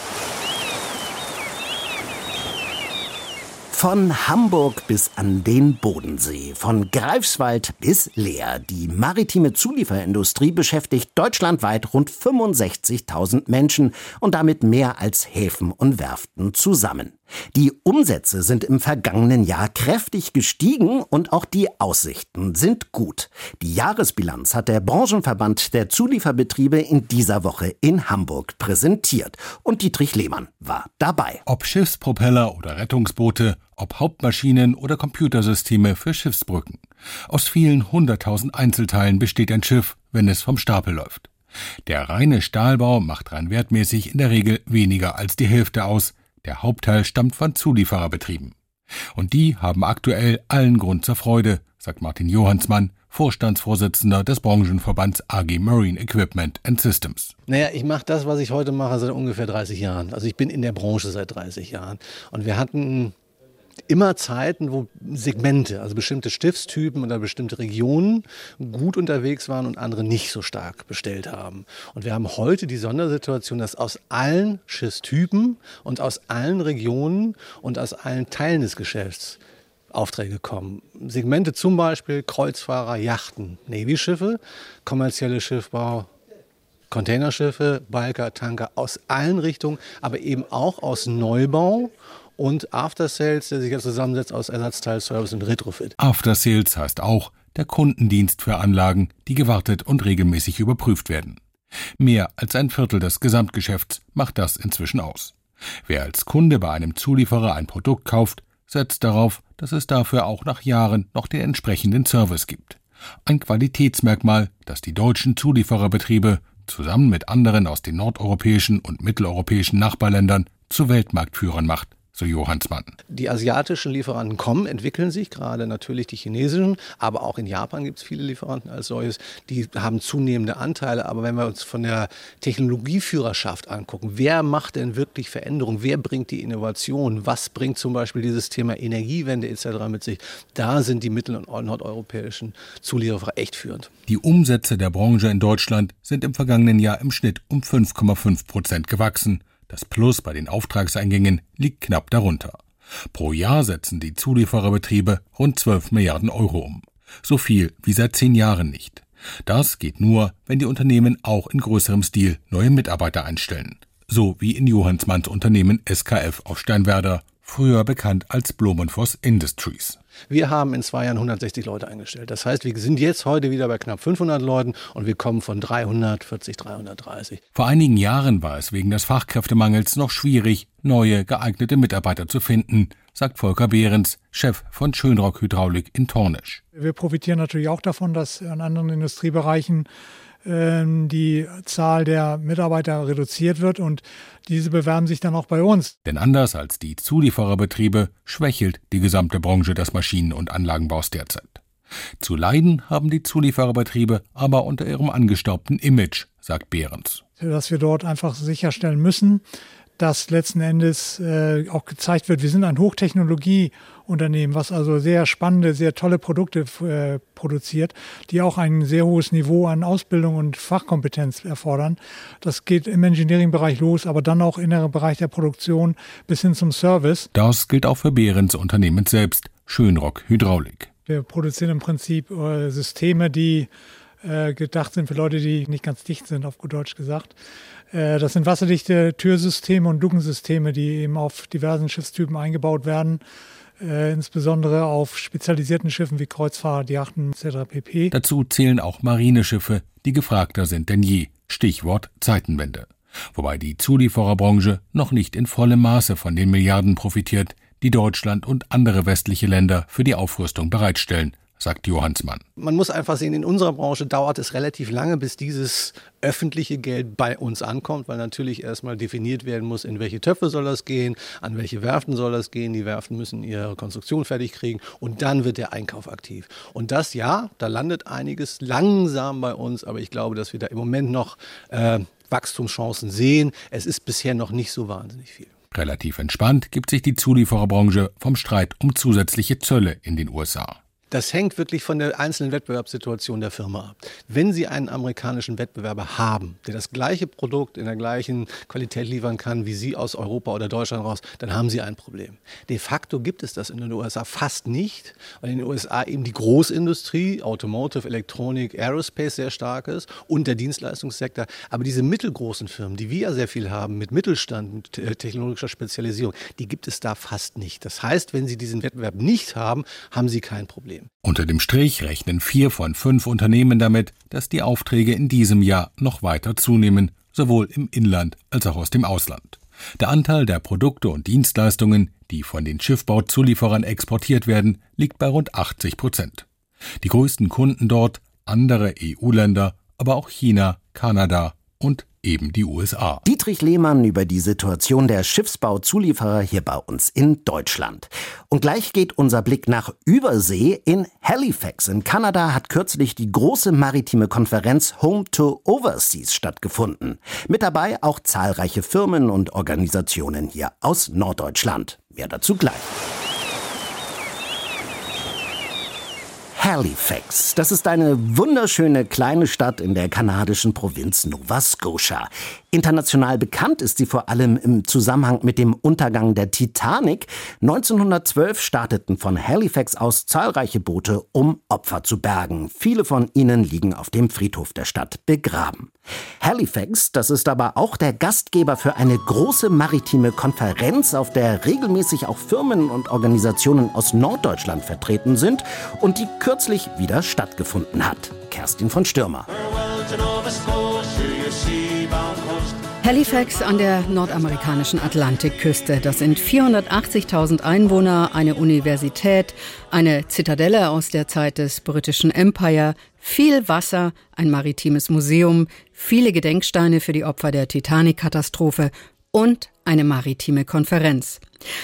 Von Hamburg bis an den Bodensee, von Greifswald bis Leer. Die maritime Zulieferindustrie beschäftigt deutschlandweit rund 65.000 Menschen und damit mehr als Häfen und Werften zusammen. Die Umsätze sind im vergangenen Jahr kräftig gestiegen und auch die Aussichten sind gut. Die Jahresbilanz hat der Branchenverband der Zulieferbetriebe in dieser Woche in Hamburg präsentiert. Und Dietrich Lehmann war dabei. Ob Schiffspropeller oder Rettungsboote, ob Hauptmaschinen oder Computersysteme für Schiffsbrücken. Aus vielen 100.000 Einzelteilen besteht ein Schiff, wenn es vom Stapel läuft. Der reine Stahlbau macht rein wertmäßig in der Regel weniger als die Hälfte aus. Der Hauptteil stammt von Zuliefererbetrieben. Und die haben aktuell allen Grund zur Freude, sagt Martin Johansmann, Vorstandsvorsitzender des Branchenverbands AG Marine Equipment and Systems. Naja, ich mache das, was ich heute mache, seit ungefähr 30 Jahren. Also ich bin in der Branche seit 30 Jahren. Und wir hatten immer Zeiten, wo Segmente, also bestimmte Schiffstypen oder bestimmte Regionen gut unterwegs waren und andere nicht so stark bestellt haben. Und wir haben heute die Sondersituation, dass aus allen Schiffstypen und aus allen Regionen und aus allen Teilen des Geschäfts Aufträge kommen. Segmente zum Beispiel Kreuzfahrer, Yachten, Navy-Schiffe, kommerzielle Schiffbau, Containerschiffe, Balker, Tanker aus allen Richtungen, aber eben auch aus Neubau und After-Sales, der sich jetzt zusammensetzt aus Ersatzteilservice und Retrofit. After-Sales heißt auch der Kundendienst für Anlagen, die gewartet und regelmäßig überprüft werden. Mehr als ein Viertel des Gesamtgeschäfts macht das inzwischen aus. Wer als Kunde bei einem Zulieferer ein Produkt kauft, setzt darauf, dass es dafür auch nach Jahren noch den entsprechenden Service gibt. Ein Qualitätsmerkmal, das die deutschen Zuliefererbetriebe zusammen mit anderen aus den nordeuropäischen und mitteleuropäischen Nachbarländern zu Weltmarktführern macht, so Johannsmann. Die asiatischen Lieferanten kommen, entwickeln sich, gerade natürlich die chinesischen, aber auch in Japan gibt es viele Lieferanten als solches, die haben zunehmende Anteile. Aber wenn wir uns von der Technologieführerschaft angucken, wer macht denn wirklich Veränderungen, wer bringt die Innovation, was bringt zum Beispiel dieses Thema Energiewende etc. mit sich, da sind die mittel- und nordeuropäischen Zulieferer echt führend. Die Umsätze der Branche in Deutschland sind im vergangenen Jahr im Schnitt um 5,5% gewachsen. Das Plus bei den Auftragseingängen liegt knapp darunter. Pro Jahr setzen die Zuliefererbetriebe rund 12 Milliarden Euro um. So viel wie seit 10 Jahren nicht. Das geht nur, wenn die Unternehmen auch in größerem Stil neue Mitarbeiter einstellen. So wie in Johannsmanns Unternehmen SKF aus Steinwerder, früher bekannt als Blumenvoss Industries. Wir haben in 2 Jahren 160 Leute eingestellt. Das heißt, wir sind jetzt heute wieder bei knapp 500 Leuten und wir kommen von 340, 330. Vor einigen Jahren war es wegen des Fachkräftemangels noch schwierig, neue, geeignete Mitarbeiter zu finden, sagt Volker Behrens, Chef von Schönrock Hydraulik in Tornisch. Wir profitieren natürlich auch davon, dass in anderen Industriebereichen die Zahl der Mitarbeiter reduziert wird und diese bewerben sich dann auch bei uns. Denn anders als die Zuliefererbetriebe schwächelt die gesamte Branche des Maschinen- und Anlagenbaus derzeit. Zu leiden haben die Zuliefererbetriebe aber unter ihrem angestaubten Image, sagt Behrens. Dass wir dort einfach sicherstellen müssen, dass letzten Endes auch gezeigt wird, wir sind ein Hochtechnologieunternehmen, was also sehr spannende, sehr tolle Produkte produziert, die auch ein sehr hohes Niveau an Ausbildung und Fachkompetenz erfordern. Das geht im Engineering-Bereich los, aber dann auch in dem Bereich der Produktion bis hin zum Service. Das gilt auch für Behrens Unternehmen selbst, Schönrock Hydraulik. Wir produzieren im Prinzip Systeme, die gedacht sind für Leute, die nicht ganz dicht sind, auf gut Deutsch gesagt. Das sind wasserdichte Türsysteme und Duckensysteme, die eben auf diversen Schiffstypen eingebaut werden, insbesondere auf spezialisierten Schiffen wie Kreuzfahrt, Yachten etc. pp. Dazu zählen auch Marineschiffe, die gefragter sind denn je. Stichwort Zeitenwende. Wobei die Zuliefererbranche noch nicht in vollem Maße von den Milliarden profitiert, die Deutschland und andere westliche Länder für die Aufrüstung bereitstellen, sagt Johannsmann. Man muss einfach sehen, in unserer Branche dauert es relativ lange, bis dieses öffentliche Geld bei uns ankommt, weil natürlich erstmal definiert werden muss, in welche Töpfe soll das gehen, an welche Werften soll das gehen. Die Werften müssen ihre Konstruktion fertig kriegen und dann wird der Einkauf aktiv. Und das, ja, da landet einiges langsam bei uns, aber ich glaube, dass wir da im Moment noch Wachstumschancen sehen. Es ist bisher noch nicht so wahnsinnig viel. Relativ entspannt gibt sich die Zuliefererbranche vom Streit um zusätzliche Zölle in den USA. Das hängt wirklich von der einzelnen Wettbewerbssituation der Firma ab. Wenn Sie einen amerikanischen Wettbewerber haben, der das gleiche Produkt in der gleichen Qualität liefern kann, wie Sie aus Europa oder Deutschland raus, dann haben Sie ein Problem. De facto gibt es das in den USA fast nicht, weil in den USA eben die Großindustrie, Automotive, Elektronik, Aerospace sehr stark ist und der Dienstleistungssektor. Aber diese mittelgroßen Firmen, die wir ja sehr viel haben, mit Mittelstand, mit technologischer Spezialisierung, die gibt es da fast nicht. Das heißt, wenn Sie diesen Wettbewerb nicht haben, haben Sie kein Problem. Unter dem Strich rechnen 4 von 5 Unternehmen damit, dass die Aufträge in diesem Jahr noch weiter zunehmen, sowohl im Inland als auch aus dem Ausland. Der Anteil der Produkte und Dienstleistungen, die von den Schiffbauzulieferern exportiert werden, liegt bei rund 80%. Die größten Kunden dort, andere EU-Länder, aber auch China, Kanada und eben die USA. Dietrich Lehmann über die Situation der Schiffsbauzulieferer hier bei uns in Deutschland. Und gleich geht unser Blick nach Übersee. In Halifax in Kanada hat kürzlich die große maritime Konferenz Home to Overseas stattgefunden. Mit dabei auch zahlreiche Firmen und Organisationen hier aus Norddeutschland. Mehr dazu gleich. Halifax. Das ist eine wunderschöne kleine Stadt in der kanadischen Provinz Nova Scotia. International bekannt ist sie vor allem im Zusammenhang mit dem Untergang der Titanic. 1912 starteten von Halifax aus zahlreiche Boote, um Opfer zu bergen. Viele von ihnen liegen auf dem Friedhof der Stadt begraben. Halifax, das ist aber auch der Gastgeber für eine große maritime Konferenz, auf der regelmäßig auch Firmen und Organisationen aus Norddeutschland vertreten sind und die kürzlich wieder stattgefunden hat. Kerstin von Stürmer. Halifax an der nordamerikanischen Atlantikküste. Das sind 480.000 Einwohner, eine Universität, eine Zitadelle aus der Zeit des britischen Empire, viel Wasser, ein maritimes Museum, viele Gedenksteine für die Opfer der Titanic-Katastrophe und eine maritime Konferenz.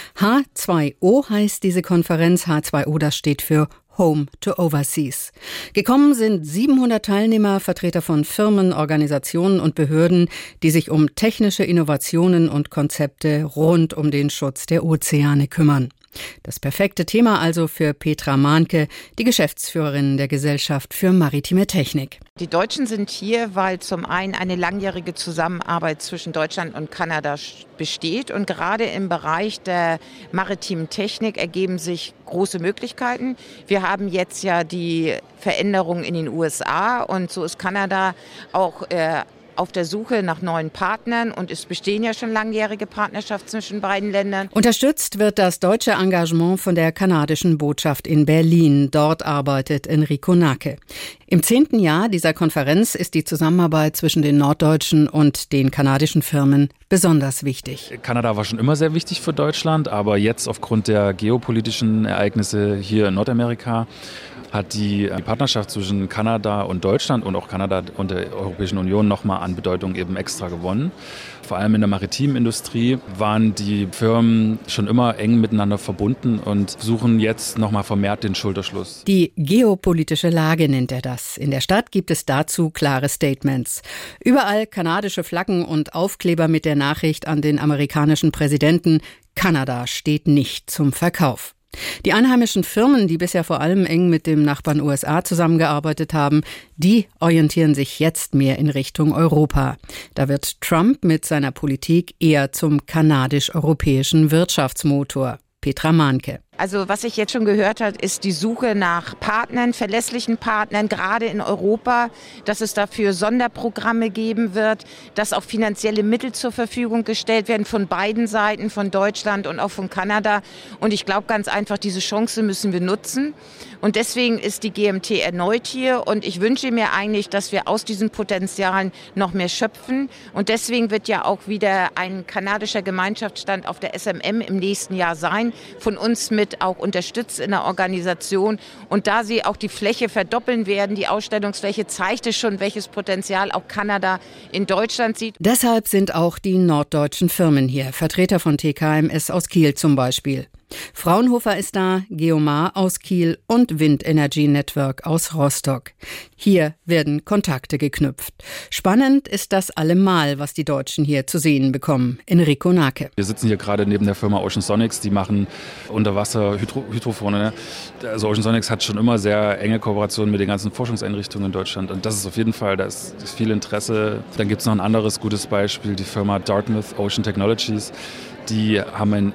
H2O heißt diese Konferenz. H2O, das steht für Home to Overseas. Gekommen sind 700 Teilnehmer, Vertreter von Firmen, Organisationen und Behörden, die sich um technische Innovationen und Konzepte rund um den Schutz der Ozeane kümmern. Das perfekte Thema also für Petra Mahnke, die Geschäftsführerin der Gesellschaft für maritime Technik. Die Deutschen sind hier, weil zum einen eine langjährige Zusammenarbeit zwischen Deutschland und Kanada besteht. Und gerade im Bereich der maritimen Technik ergeben sich große Möglichkeiten. Wir haben jetzt ja die Veränderungen in den USA und so ist Kanada auch auf der Suche nach neuen Partnern und es bestehen ja schon langjährige Partnerschaften zwischen beiden Ländern. Unterstützt wird das deutsche Engagement von der kanadischen Botschaft in Berlin. Dort arbeitet Enrico Nake. Im 10. Jahr dieser Konferenz ist die Zusammenarbeit zwischen den norddeutschen und den kanadischen Firmen besonders wichtig. Kanada war schon immer sehr wichtig für Deutschland, aber jetzt aufgrund der geopolitischen Ereignisse hier in Nordamerika hat die Partnerschaft zwischen Kanada und Deutschland und auch Kanada und der Europäischen Union nochmal an Bedeutung eben extra gewonnen. Vor allem in der maritimen Industrie waren die Firmen schon immer eng miteinander verbunden und suchen jetzt nochmal vermehrt den Schulterschluss. Die geopolitische Lage nennt er das. In der Stadt gibt es dazu klare Statements. Überall kanadische Flaggen und Aufkleber mit der Nachricht an den amerikanischen Präsidenten: Kanada steht nicht zum Verkauf. Die einheimischen Firmen, die bisher vor allem eng mit dem Nachbarn USA zusammengearbeitet haben, die orientieren sich jetzt mehr in Richtung Europa. Da wird Trump mit seiner Politik eher zum kanadisch-europäischen Wirtschaftsmotor. Petra Mahnke. Also was ich jetzt schon gehört habe, ist die Suche nach Partnern, verlässlichen Partnern, gerade in Europa, dass es dafür Sonderprogramme geben wird, dass auch finanzielle Mittel zur Verfügung gestellt werden von beiden Seiten, von Deutschland und auch von Kanada. Und ich glaube ganz einfach, diese Chance müssen wir nutzen. Und deswegen ist die GMT erneut hier. Und ich wünsche mir eigentlich, dass wir aus diesen Potenzialen noch mehr schöpfen. Und deswegen wird ja auch wieder ein kanadischer Gemeinschaftsstand auf der SMM im nächsten Jahr sein, von uns mit auch unterstützt in der Organisation. Und da sie auch die Fläche verdoppeln werden, die Ausstellungsfläche, zeigt es schon, welches Potenzial auch Kanada in Deutschland sieht. Deshalb sind auch die norddeutschen Firmen hier, Vertreter von TKMS aus Kiel zum Beispiel. Fraunhofer ist da, Geomar aus Kiel und Wind Energy Network aus Rostock. Hier werden Kontakte geknüpft. Spannend ist das allemal, was die Deutschen hier zu sehen bekommen. Enrico Nake. Wir sitzen hier gerade neben der Firma Ocean Sonics, die machen Unterwasser Hydrofone. Also Ocean Sonics hat schon immer sehr enge Kooperationen mit den ganzen Forschungseinrichtungen in Deutschland und das ist auf jeden Fall, da ist viel Interesse. Dann gibt es noch ein anderes gutes Beispiel, die Firma Dartmouth Ocean Technologies. Die haben einen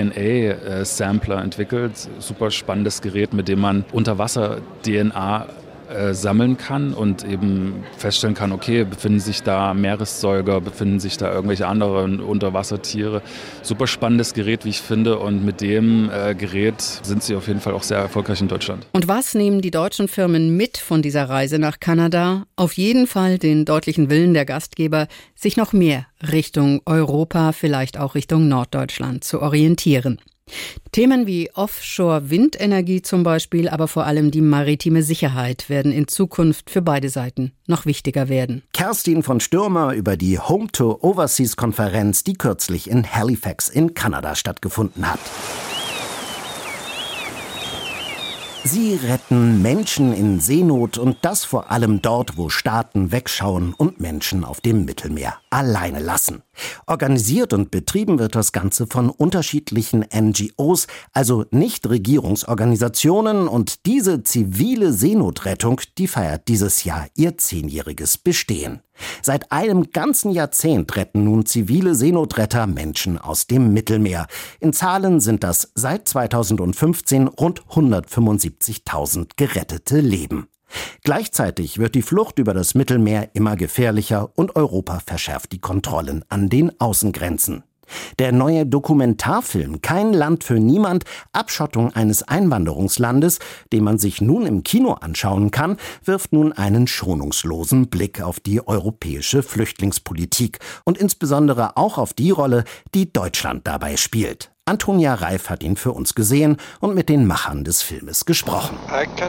eDNA-Sampler entwickelt, super spannendes Gerät, mit dem man Unterwasser-DNA sammeln kann und eben feststellen kann, okay, befinden sich da Meeressäuger, befinden sich da irgendwelche anderen Unterwassertiere. Super spannendes Gerät, wie ich finde, und mit dem Gerät sind sie auf jeden Fall auch sehr erfolgreich in Deutschland. Und was nehmen die deutschen Firmen mit von dieser Reise nach Kanada? Auf jeden Fall den deutlichen Willen der Gastgeber, sich noch mehr Richtung Europa, vielleicht auch Richtung Norddeutschland zu orientieren. Themen wie Offshore-Windenergie zum Beispiel, aber vor allem die maritime Sicherheit werden in Zukunft für beide Seiten noch wichtiger werden. Kerstin von Stürmer über die Home-to-Overseas-Konferenz, die kürzlich in Halifax in Kanada stattgefunden hat. Sie retten Menschen in Seenot und das vor allem dort, wo Staaten wegschauen und Menschen auf dem Mittelmeer alleine lassen. Organisiert und betrieben wird das Ganze von unterschiedlichen NGOs, also Nichtregierungsorganisationen, und diese zivile Seenotrettung, die feiert dieses Jahr ihr 10-jähriges Bestehen. Seit einem ganzen Jahrzehnt retten nun zivile Seenotretter Menschen aus dem Mittelmeer. In Zahlen sind das seit 2015 rund 175.000 gerettete Leben. Gleichzeitig wird die Flucht über das Mittelmeer immer gefährlicher und Europa verschärft die Kontrollen an den Außengrenzen. Der neue Dokumentarfilm Kein Land für niemand, Abschottung eines Einwanderungslandes, den man sich nun im Kino anschauen kann, wirft nun einen schonungslosen Blick auf die europäische Flüchtlingspolitik und insbesondere auch auf die Rolle, die Deutschland dabei spielt. Antonia Reif hat ihn für uns gesehen und mit den Machern des Filmes gesprochen.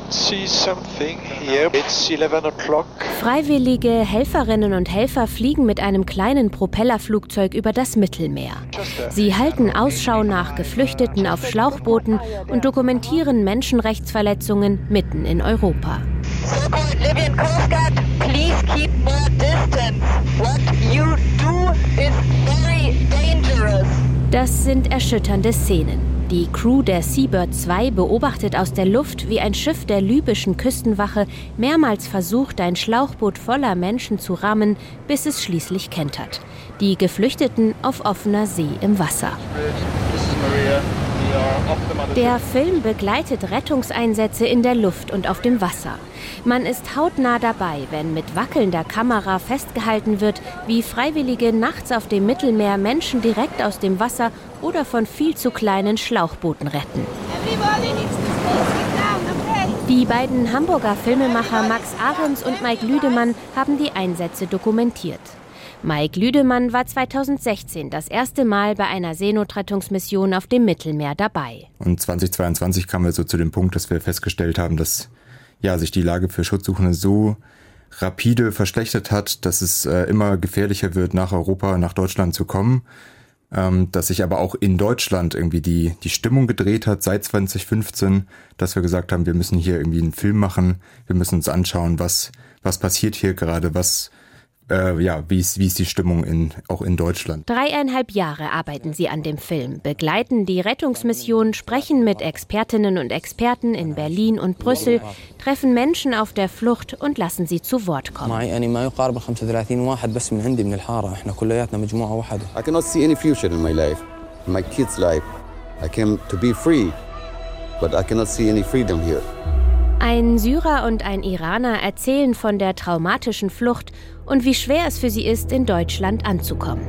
Freiwillige Helferinnen und Helfer fliegen mit einem kleinen Propellerflugzeug über das Mittelmeer. Sie halten Ausschau nach Geflüchteten auf Schlauchbooten und dokumentieren Menschenrechtsverletzungen mitten in Europa. Libyan Coast Guard, please keep more distance. What you do is very dangerous. Das sind erschütternde Szenen. Die Crew der Seabird 2 beobachtet aus der Luft, wie ein Schiff der libyschen Küstenwache mehrmals versucht, ein Schlauchboot voller Menschen zu rammen, bis es schließlich kentert. Die Geflüchteten auf offener See im Wasser. Der Film begleitet Rettungseinsätze in der Luft und auf dem Wasser. Man ist hautnah dabei, wenn mit wackelnder Kamera festgehalten wird, wie Freiwillige nachts auf dem Mittelmeer Menschen direkt aus dem Wasser oder von viel zu kleinen Schlauchbooten retten. Die beiden Hamburger Filmemacher Max Ahrens und Mike Lüdemann haben die Einsätze dokumentiert. Mike Lüdemann war 2016 das erste Mal bei einer Seenotrettungsmission auf dem Mittelmeer dabei. Und 2022 kamen wir so zu dem Punkt, dass wir festgestellt haben, dass sich die Lage für Schutzsuchende so rapide verschlechtert hat, dass es immer gefährlicher wird, nach Europa, nach Deutschland zu kommen. Dass sich aber auch in Deutschland irgendwie die Stimmung gedreht hat seit 2015, dass wir gesagt haben, wir müssen hier irgendwie einen Film machen, wir müssen uns anschauen, was passiert hier gerade, wie ist die Stimmung auch in Deutschland. 3,5 Jahre arbeiten sie an dem Film, begleiten die Rettungsmission, sprechen mit Expertinnen und Experten in Berlin und Brüssel, treffen Menschen auf der Flucht und lassen sie zu Wort kommen. I cannot see any future in my life, in my kids' life. I came to be free, but I cannot see any freedom here. Ein Syrer und ein Iraner erzählen von der traumatischen Flucht und wie schwer es für sie ist, in Deutschland anzukommen.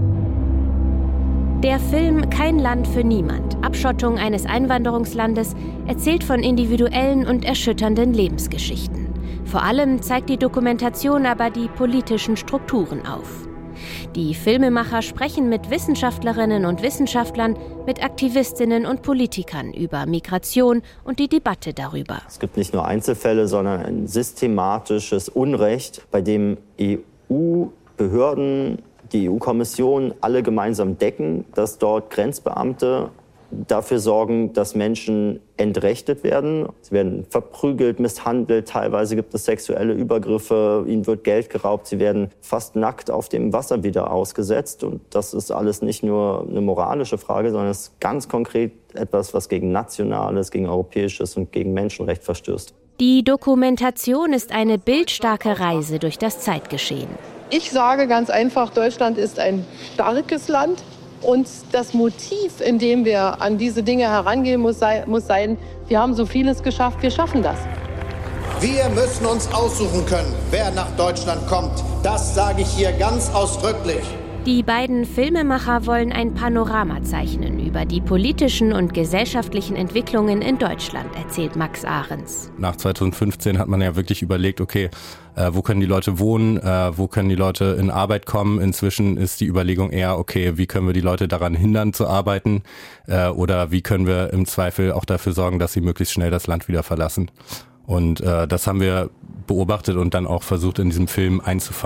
Der Film Kein Land für niemand, Abschottung eines Einwanderungslandes, erzählt von individuellen und erschütternden Lebensgeschichten. Vor allem zeigt die Dokumentation aber die politischen Strukturen auf. Die Filmemacher sprechen mit Wissenschaftlerinnen und Wissenschaftlern, mit Aktivistinnen und Politikern über Migration und die Debatte darüber. Es gibt nicht nur Einzelfälle, sondern ein systematisches Unrecht, bei dem EU-Behörden, die EU-Kommission alle gemeinsam decken, dass dort Grenzbeamte dafür sorgen, dass Menschen entrechtet werden. Sie werden verprügelt, misshandelt, teilweise gibt es sexuelle Übergriffe, ihnen wird Geld geraubt, sie werden fast nackt auf dem Wasser wieder ausgesetzt. Und das ist alles nicht nur eine moralische Frage, sondern es ist ganz konkret etwas, was gegen Nationales, gegen Europäisches und gegen Menschenrecht verstößt. Die Dokumentation ist eine bildstarke Reise durch das Zeitgeschehen. Ich sage ganz einfach, Deutschland ist ein starkes Land. Und das Motiv, in dem wir an diese Dinge herangehen, muss sein, wir haben so vieles geschafft, wir schaffen das. Wir müssen uns aussuchen können, wer nach Deutschland kommt. Das sage ich hier ganz ausdrücklich. Die beiden Filmemacher wollen ein Panorama zeichnen über die politischen und gesellschaftlichen Entwicklungen in Deutschland, erzählt Max Ahrens. Nach 2015 hat man ja wirklich überlegt, okay, wo können die Leute wohnen, wo können die Leute in Arbeit kommen. Inzwischen ist die Überlegung eher, okay, wie können wir die Leute daran hindern zu arbeiten oder wie können wir im Zweifel auch dafür sorgen, dass sie möglichst schnell das Land wieder verlassen. Und das haben wir beobachtet und dann auch versucht in diesem Film einzufangen.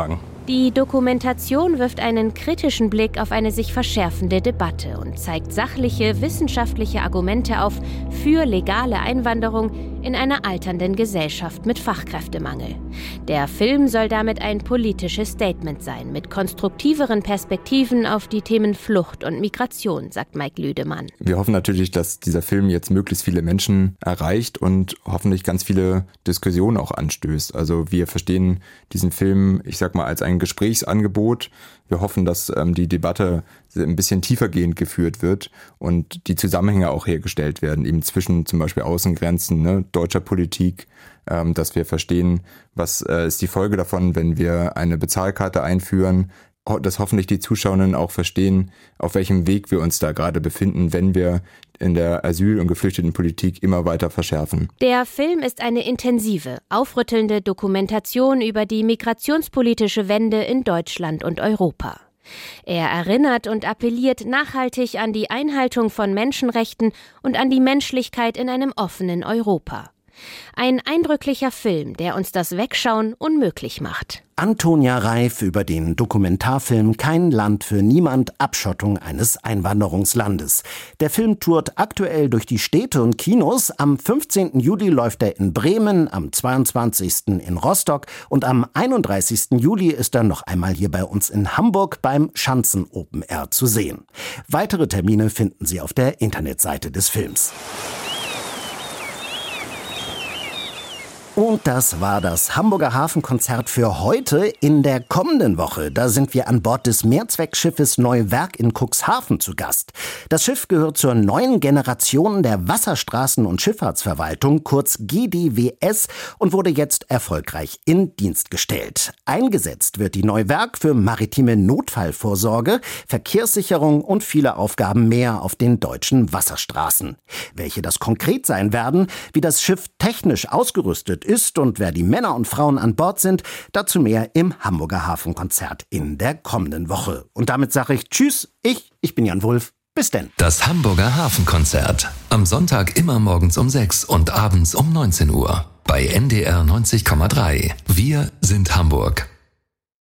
Die Dokumentation wirft einen kritischen Blick auf eine sich verschärfende Debatte und zeigt sachliche, wissenschaftliche Argumente auf für legale Einwanderung in einer alternden Gesellschaft mit Fachkräftemangel. Der Film soll damit ein politisches Statement sein, mit konstruktiveren Perspektiven auf die Themen Flucht und Migration, sagt Mike Lüdemann. Wir hoffen natürlich, dass dieser Film jetzt möglichst viele Menschen erreicht und hoffentlich ganz viele Diskussionen auch anstößt. Also wir verstehen diesen Film, ich sag mal, als ein Gesprächsangebot. Wir hoffen, dass die Debatte ein bisschen tiefergehend geführt wird und die Zusammenhänge auch hergestellt werden, eben zwischen zum Beispiel Außengrenzen, deutscher Politik, dass wir verstehen, was ist die Folge davon, wenn wir eine Bezahlkarte einführen, dass hoffentlich die Zuschauerinnen auch verstehen, auf welchem Weg wir uns da gerade befinden, wenn wir in der Asyl- und Geflüchtetenpolitik immer weiter verschärfen. Der Film ist eine intensive, aufrüttelnde Dokumentation über die migrationspolitische Wende in Deutschland und Europa. Er erinnert und appelliert nachhaltig an die Einhaltung von Menschenrechten und an die Menschlichkeit in einem offenen Europa. Ein eindrücklicher Film, der uns das Wegschauen unmöglich macht. Antonia Reif über den Dokumentarfilm Kein Land für niemand, Abschottung eines Einwanderungslandes. Der Film tourt aktuell durch die Städte und Kinos. Am 15. Juli läuft er in Bremen, am 22. in Rostock und am 31. Juli ist er noch einmal hier bei uns in Hamburg beim Schanzen Open Air zu sehen. Weitere Termine finden Sie auf der Internetseite des Films. Und das war das Hamburger Hafenkonzert für heute. In der kommenden Woche, da sind wir an Bord des Mehrzweckschiffes Neuwerk in Cuxhaven zu Gast. Das Schiff gehört zur neuen Generation der Wasserstraßen- und Schifffahrtsverwaltung, kurz GDWS, und wurde jetzt erfolgreich in Dienst gestellt. Eingesetzt wird die Neuwerk für maritime Notfallvorsorge, Verkehrssicherung und viele Aufgaben mehr auf den deutschen Wasserstraßen. Welche das konkret sein werden, wie das Schiff technisch ausgerüstet ist und wer die Männer und Frauen an Bord sind, dazu mehr im Hamburger Hafenkonzert in der kommenden Woche. Und damit sage ich Tschüss, ich bin Jan Wulff, bis denn. Das Hamburger Hafenkonzert. Am Sonntag immer morgens um 6 und abends um 19 Uhr. Bei NDR 90,3. Wir sind Hamburg.